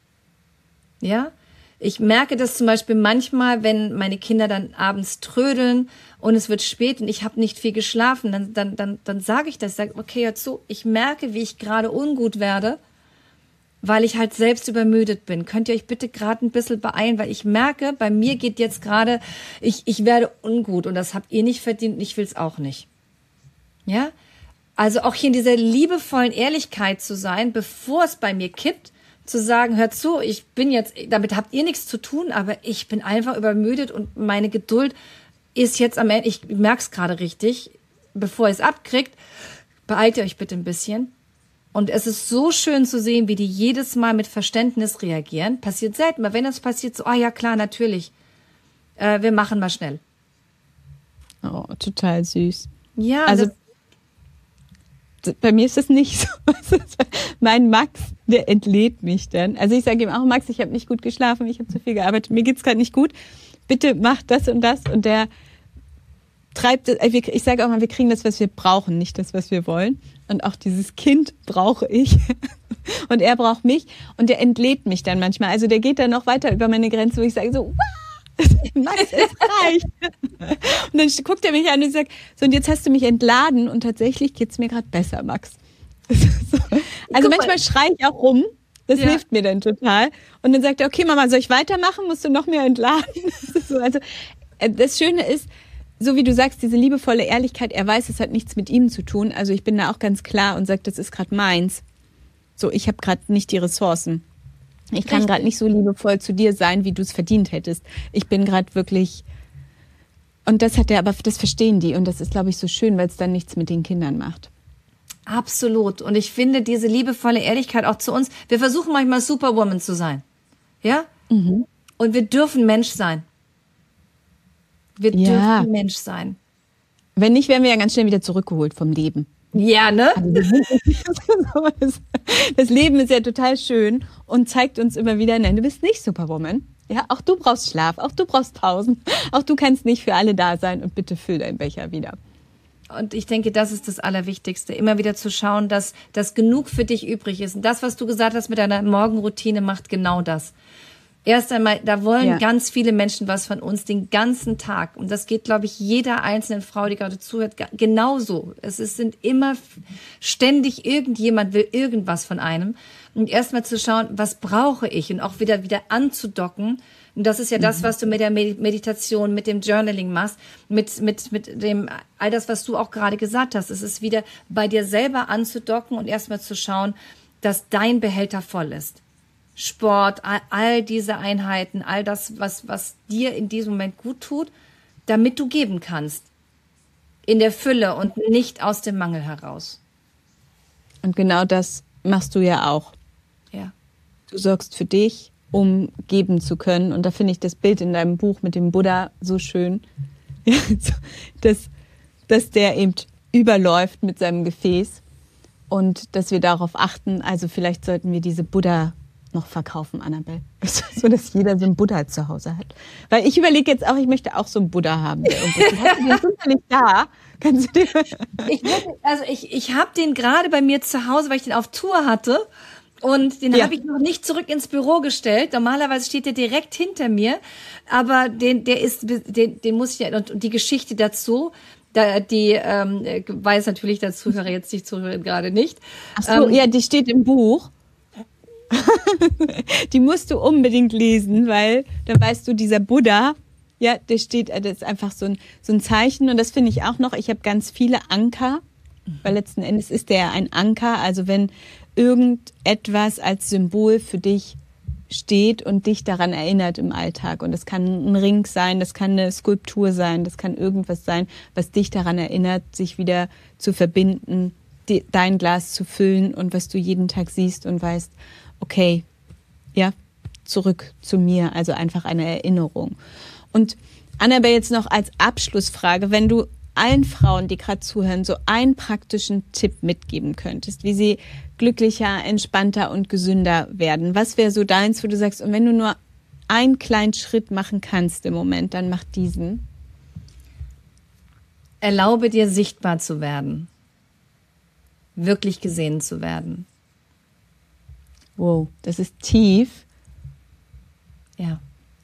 Speaker 2: Ja, ich merke das zum Beispiel manchmal, wenn meine Kinder dann abends trödeln und es wird spät und ich habe nicht viel geschlafen, dann dann dann dann sage ich das, sage okay, hör zu, ich merke, wie ich gerade ungut werde, weil ich halt selbst übermüdet bin. Könnt ihr euch bitte gerade ein bisschen beeilen, weil ich merke, bei mir geht jetzt gerade, ich, ich werde ungut und das habt ihr nicht verdient und ich will es auch nicht. Ja? Also auch hier in dieser liebevollen Ehrlichkeit zu sein, bevor es bei mir kippt, zu sagen, hört zu, ich bin jetzt, damit habt ihr nichts zu tun, aber ich bin einfach übermüdet und meine Geduld ist jetzt am Ende, ich merke es gerade richtig, bevor ihr es abkriegt, beeilt ihr euch bitte ein bisschen. Und es ist so schön zu sehen, wie die jedes Mal mit Verständnis reagieren. Passiert selten, aber wenn das passiert, so, ah ja klar, natürlich, äh, wir machen mal schnell.
Speaker 1: Oh, total süß.
Speaker 2: Ja,
Speaker 1: also das, bei mir ist das nicht so. Mein Max, der entlädt mich dann. Also ich sage ihm auch, Max, ich habe nicht gut geschlafen, ich habe zu viel gearbeitet, mir geht's gerade nicht gut. Bitte mach das und das. Und der treibt, ich sage auch mal, wir kriegen das, was wir brauchen, nicht das, was wir wollen. Und auch dieses Kind brauche ich und er braucht mich und der entlädt mich dann manchmal. Also der geht dann noch weiter über meine Grenze, wo ich sage so, Max, es reicht. Und dann guckt er mich an und sagt, so und jetzt hast du mich entladen und tatsächlich geht's mir gerade besser, Max. So. Also manchmal schreie ich auch rum, das ja. hilft mir dann total. Und dann sagt er, okay Mama, soll ich weitermachen? Musst du noch mehr entladen? So, also das Schöne ist, so wie du sagst, diese liebevolle Ehrlichkeit, er weiß, es hat nichts mit ihm zu tun. Also ich bin da auch ganz klar und sage, das ist gerade meins. So, ich habe gerade nicht die Ressourcen. Ich kann gerade nicht so liebevoll zu dir sein, wie du es verdient hättest. Ich bin gerade wirklich, und das hat er, aber das verstehen die. Und das ist, glaube ich, so schön, weil es dann nichts mit den Kindern macht.
Speaker 2: Absolut. Und ich finde diese liebevolle Ehrlichkeit auch zu uns, wir versuchen manchmal Superwoman zu sein. Ja? Mhm. Und wir dürfen Mensch sein. Wir ja. dürfen Mensch sein.
Speaker 1: Wenn nicht, werden wir ja ganz schnell wieder zurückgeholt vom Leben.
Speaker 2: Ja, ne?
Speaker 1: Das Leben ist ja total schön und zeigt uns immer wieder, nein, du bist nicht Superwoman. Ja, auch du brauchst Schlaf, auch du brauchst Pausen, auch du kannst nicht für alle da sein und bitte füll deinen Becher wieder.
Speaker 2: Und ich denke, das ist das Allerwichtigste, immer wieder zu schauen, dass, dass genug für dich übrig ist. Und das, was du gesagt hast mit deiner Morgenroutine, macht genau das. Erst einmal, da wollen ja. ganz viele Menschen was von uns den ganzen Tag. Und das geht, glaube ich, jeder einzelnen Frau, die gerade zuhört, genauso. Es ist, sind immer ständig irgendjemand will irgendwas von einem. Und erstmal zu schauen, was brauche ich? Und auch wieder, wieder anzudocken. Und das ist ja das, was du mit der Meditation, mit dem Journaling machst, mit, mit, mit dem, all das, was du auch gerade gesagt hast. Es ist wieder bei dir selber anzudocken und erstmal zu schauen, dass dein Behälter voll ist. Sport, all, all diese Einheiten, all das, was, was dir in diesem Moment gut tut, damit du geben kannst. In der Fülle und nicht aus dem Mangel heraus.
Speaker 1: Und genau das machst du ja auch.
Speaker 2: Ja.
Speaker 1: Du sorgst für dich, um geben zu können. Und da finde ich das Bild in deinem Buch mit dem Buddha so schön, dass, dass der eben überläuft mit seinem Gefäß und dass wir darauf achten. Also vielleicht sollten wir diese Buddha noch verkaufen, Annabelle. So, dass jeder so einen Buddha zu Hause hat. Weil ich überlege jetzt auch, ich möchte auch so einen Buddha haben. Der irgendwo steht. Hast du den zufällig da? Kannst du dir...
Speaker 2: Ich, also ich, ich habe den gerade bei mir zu Hause, weil ich den auf Tour hatte. Und den ja. habe ich noch nicht zurück ins Büro gestellt. Normalerweise steht der direkt hinter mir. Aber den, der ist, den, den muss ich ja, und die Geschichte dazu, da, die ähm, weiß natürlich der Zuhörer jetzt nicht zuhören gerade nicht.
Speaker 1: Ach so,
Speaker 2: ähm,
Speaker 1: ja, die steht im Buch. Die musst du unbedingt lesen, weil dann weißt du, dieser Buddha, ja, der steht, das ist einfach so ein, so ein Zeichen. Und das finde ich auch noch, ich habe ganz viele Anker, weil letzten Endes ist der ein Anker. Also wenn irgendetwas als Symbol für dich steht und dich daran erinnert im Alltag. Und das kann ein Ring sein, das kann eine Skulptur sein, das kann irgendwas sein, was dich daran erinnert, sich wieder zu verbinden, die, dein Glas zu füllen und was du jeden Tag siehst und weißt, okay, ja, zurück zu mir, also einfach eine Erinnerung. Und Annabelle, jetzt noch als Abschlussfrage, wenn du allen Frauen, die gerade zuhören, so einen praktischen Tipp mitgeben könntest, wie sie glücklicher, entspannter und gesünder werden, was wäre so deins, wo du sagst, und wenn du nur einen kleinen Schritt machen kannst im Moment, dann mach diesen?
Speaker 2: Erlaube dir, sichtbar zu werden. Wirklich gesehen zu werden.
Speaker 1: Wow, das ist tief.
Speaker 2: Ja.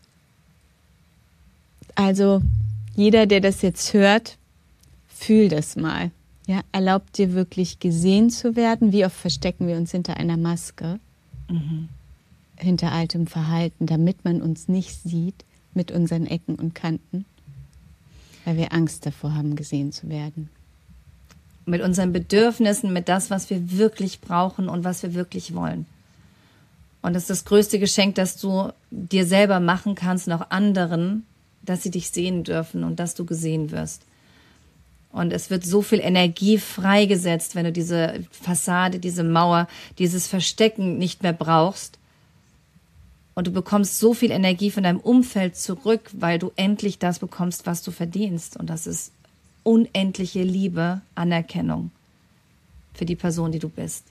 Speaker 1: Also jeder, der das jetzt hört, fühl das mal. Ja, erlaubt dir wirklich gesehen zu werden. Wie oft verstecken wir uns hinter einer Maske, mhm. hinter altem Verhalten, damit man uns nicht sieht mit unseren Ecken und Kanten, weil wir Angst davor haben, gesehen zu werden.
Speaker 2: Mit unseren Bedürfnissen, mit das, was wir wirklich brauchen und was wir wirklich wollen. Und das ist das größte Geschenk, das du dir selber machen kannst und auch anderen, dass sie dich sehen dürfen und dass du gesehen wirst. Und es wird so viel Energie freigesetzt, wenn du diese Fassade, diese Mauer, dieses Verstecken nicht mehr brauchst. Und du bekommst so viel Energie von deinem Umfeld zurück, weil du endlich das bekommst, was du verdienst. Und das ist unendliche Liebe, Anerkennung für die Person, die du bist.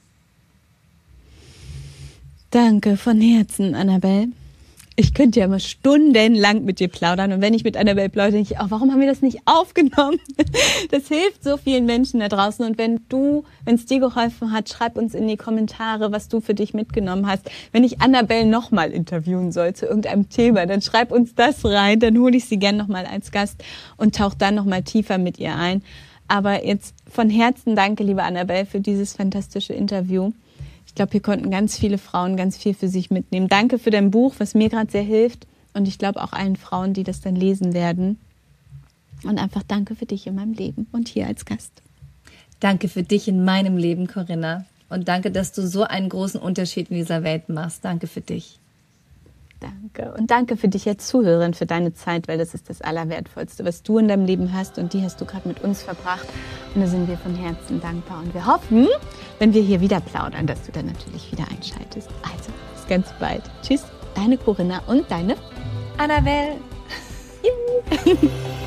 Speaker 1: Danke von Herzen, Annabelle. Ich könnte ja immer stundenlang mit dir plaudern. Und wenn ich mit Annabelle plaudere, denke ich auch, warum haben wir das nicht aufgenommen? Das hilft so vielen Menschen da draußen. Und wenn du, wenn es dir geholfen hat, schreib uns in die Kommentare, was du für dich mitgenommen hast. Wenn ich Annabelle nochmal interviewen soll zu irgendeinem Thema, dann schreib uns das rein. Dann hole ich sie gern nochmal als Gast und tauche dann nochmal tiefer mit ihr ein. Aber jetzt von Herzen danke, liebe Annabelle, für dieses fantastische Interview. Ich glaube, hier konnten ganz viele Frauen ganz viel für sich mitnehmen. Danke für dein Buch, was mir gerade sehr hilft. Und ich glaube auch allen Frauen, die das dann lesen werden. Und einfach danke für dich in meinem Leben und hier als Gast.
Speaker 2: Danke für dich in meinem Leben, Corinna. Und danke, dass du so einen großen Unterschied in dieser Welt machst. Danke für dich.
Speaker 1: Danke. Und danke für dich als Zuhörerin, für deine Zeit, weil das ist das Allerwertvollste, was du in deinem Leben hast. Und die hast du gerade mit uns verbracht. Und da sind wir von Herzen dankbar. Und wir hoffen, wenn wir hier wieder plaudern, dass du dann natürlich wieder einschaltest. Also, bis ganz bald. Tschüss, deine Corinna und deine
Speaker 2: Annabelle.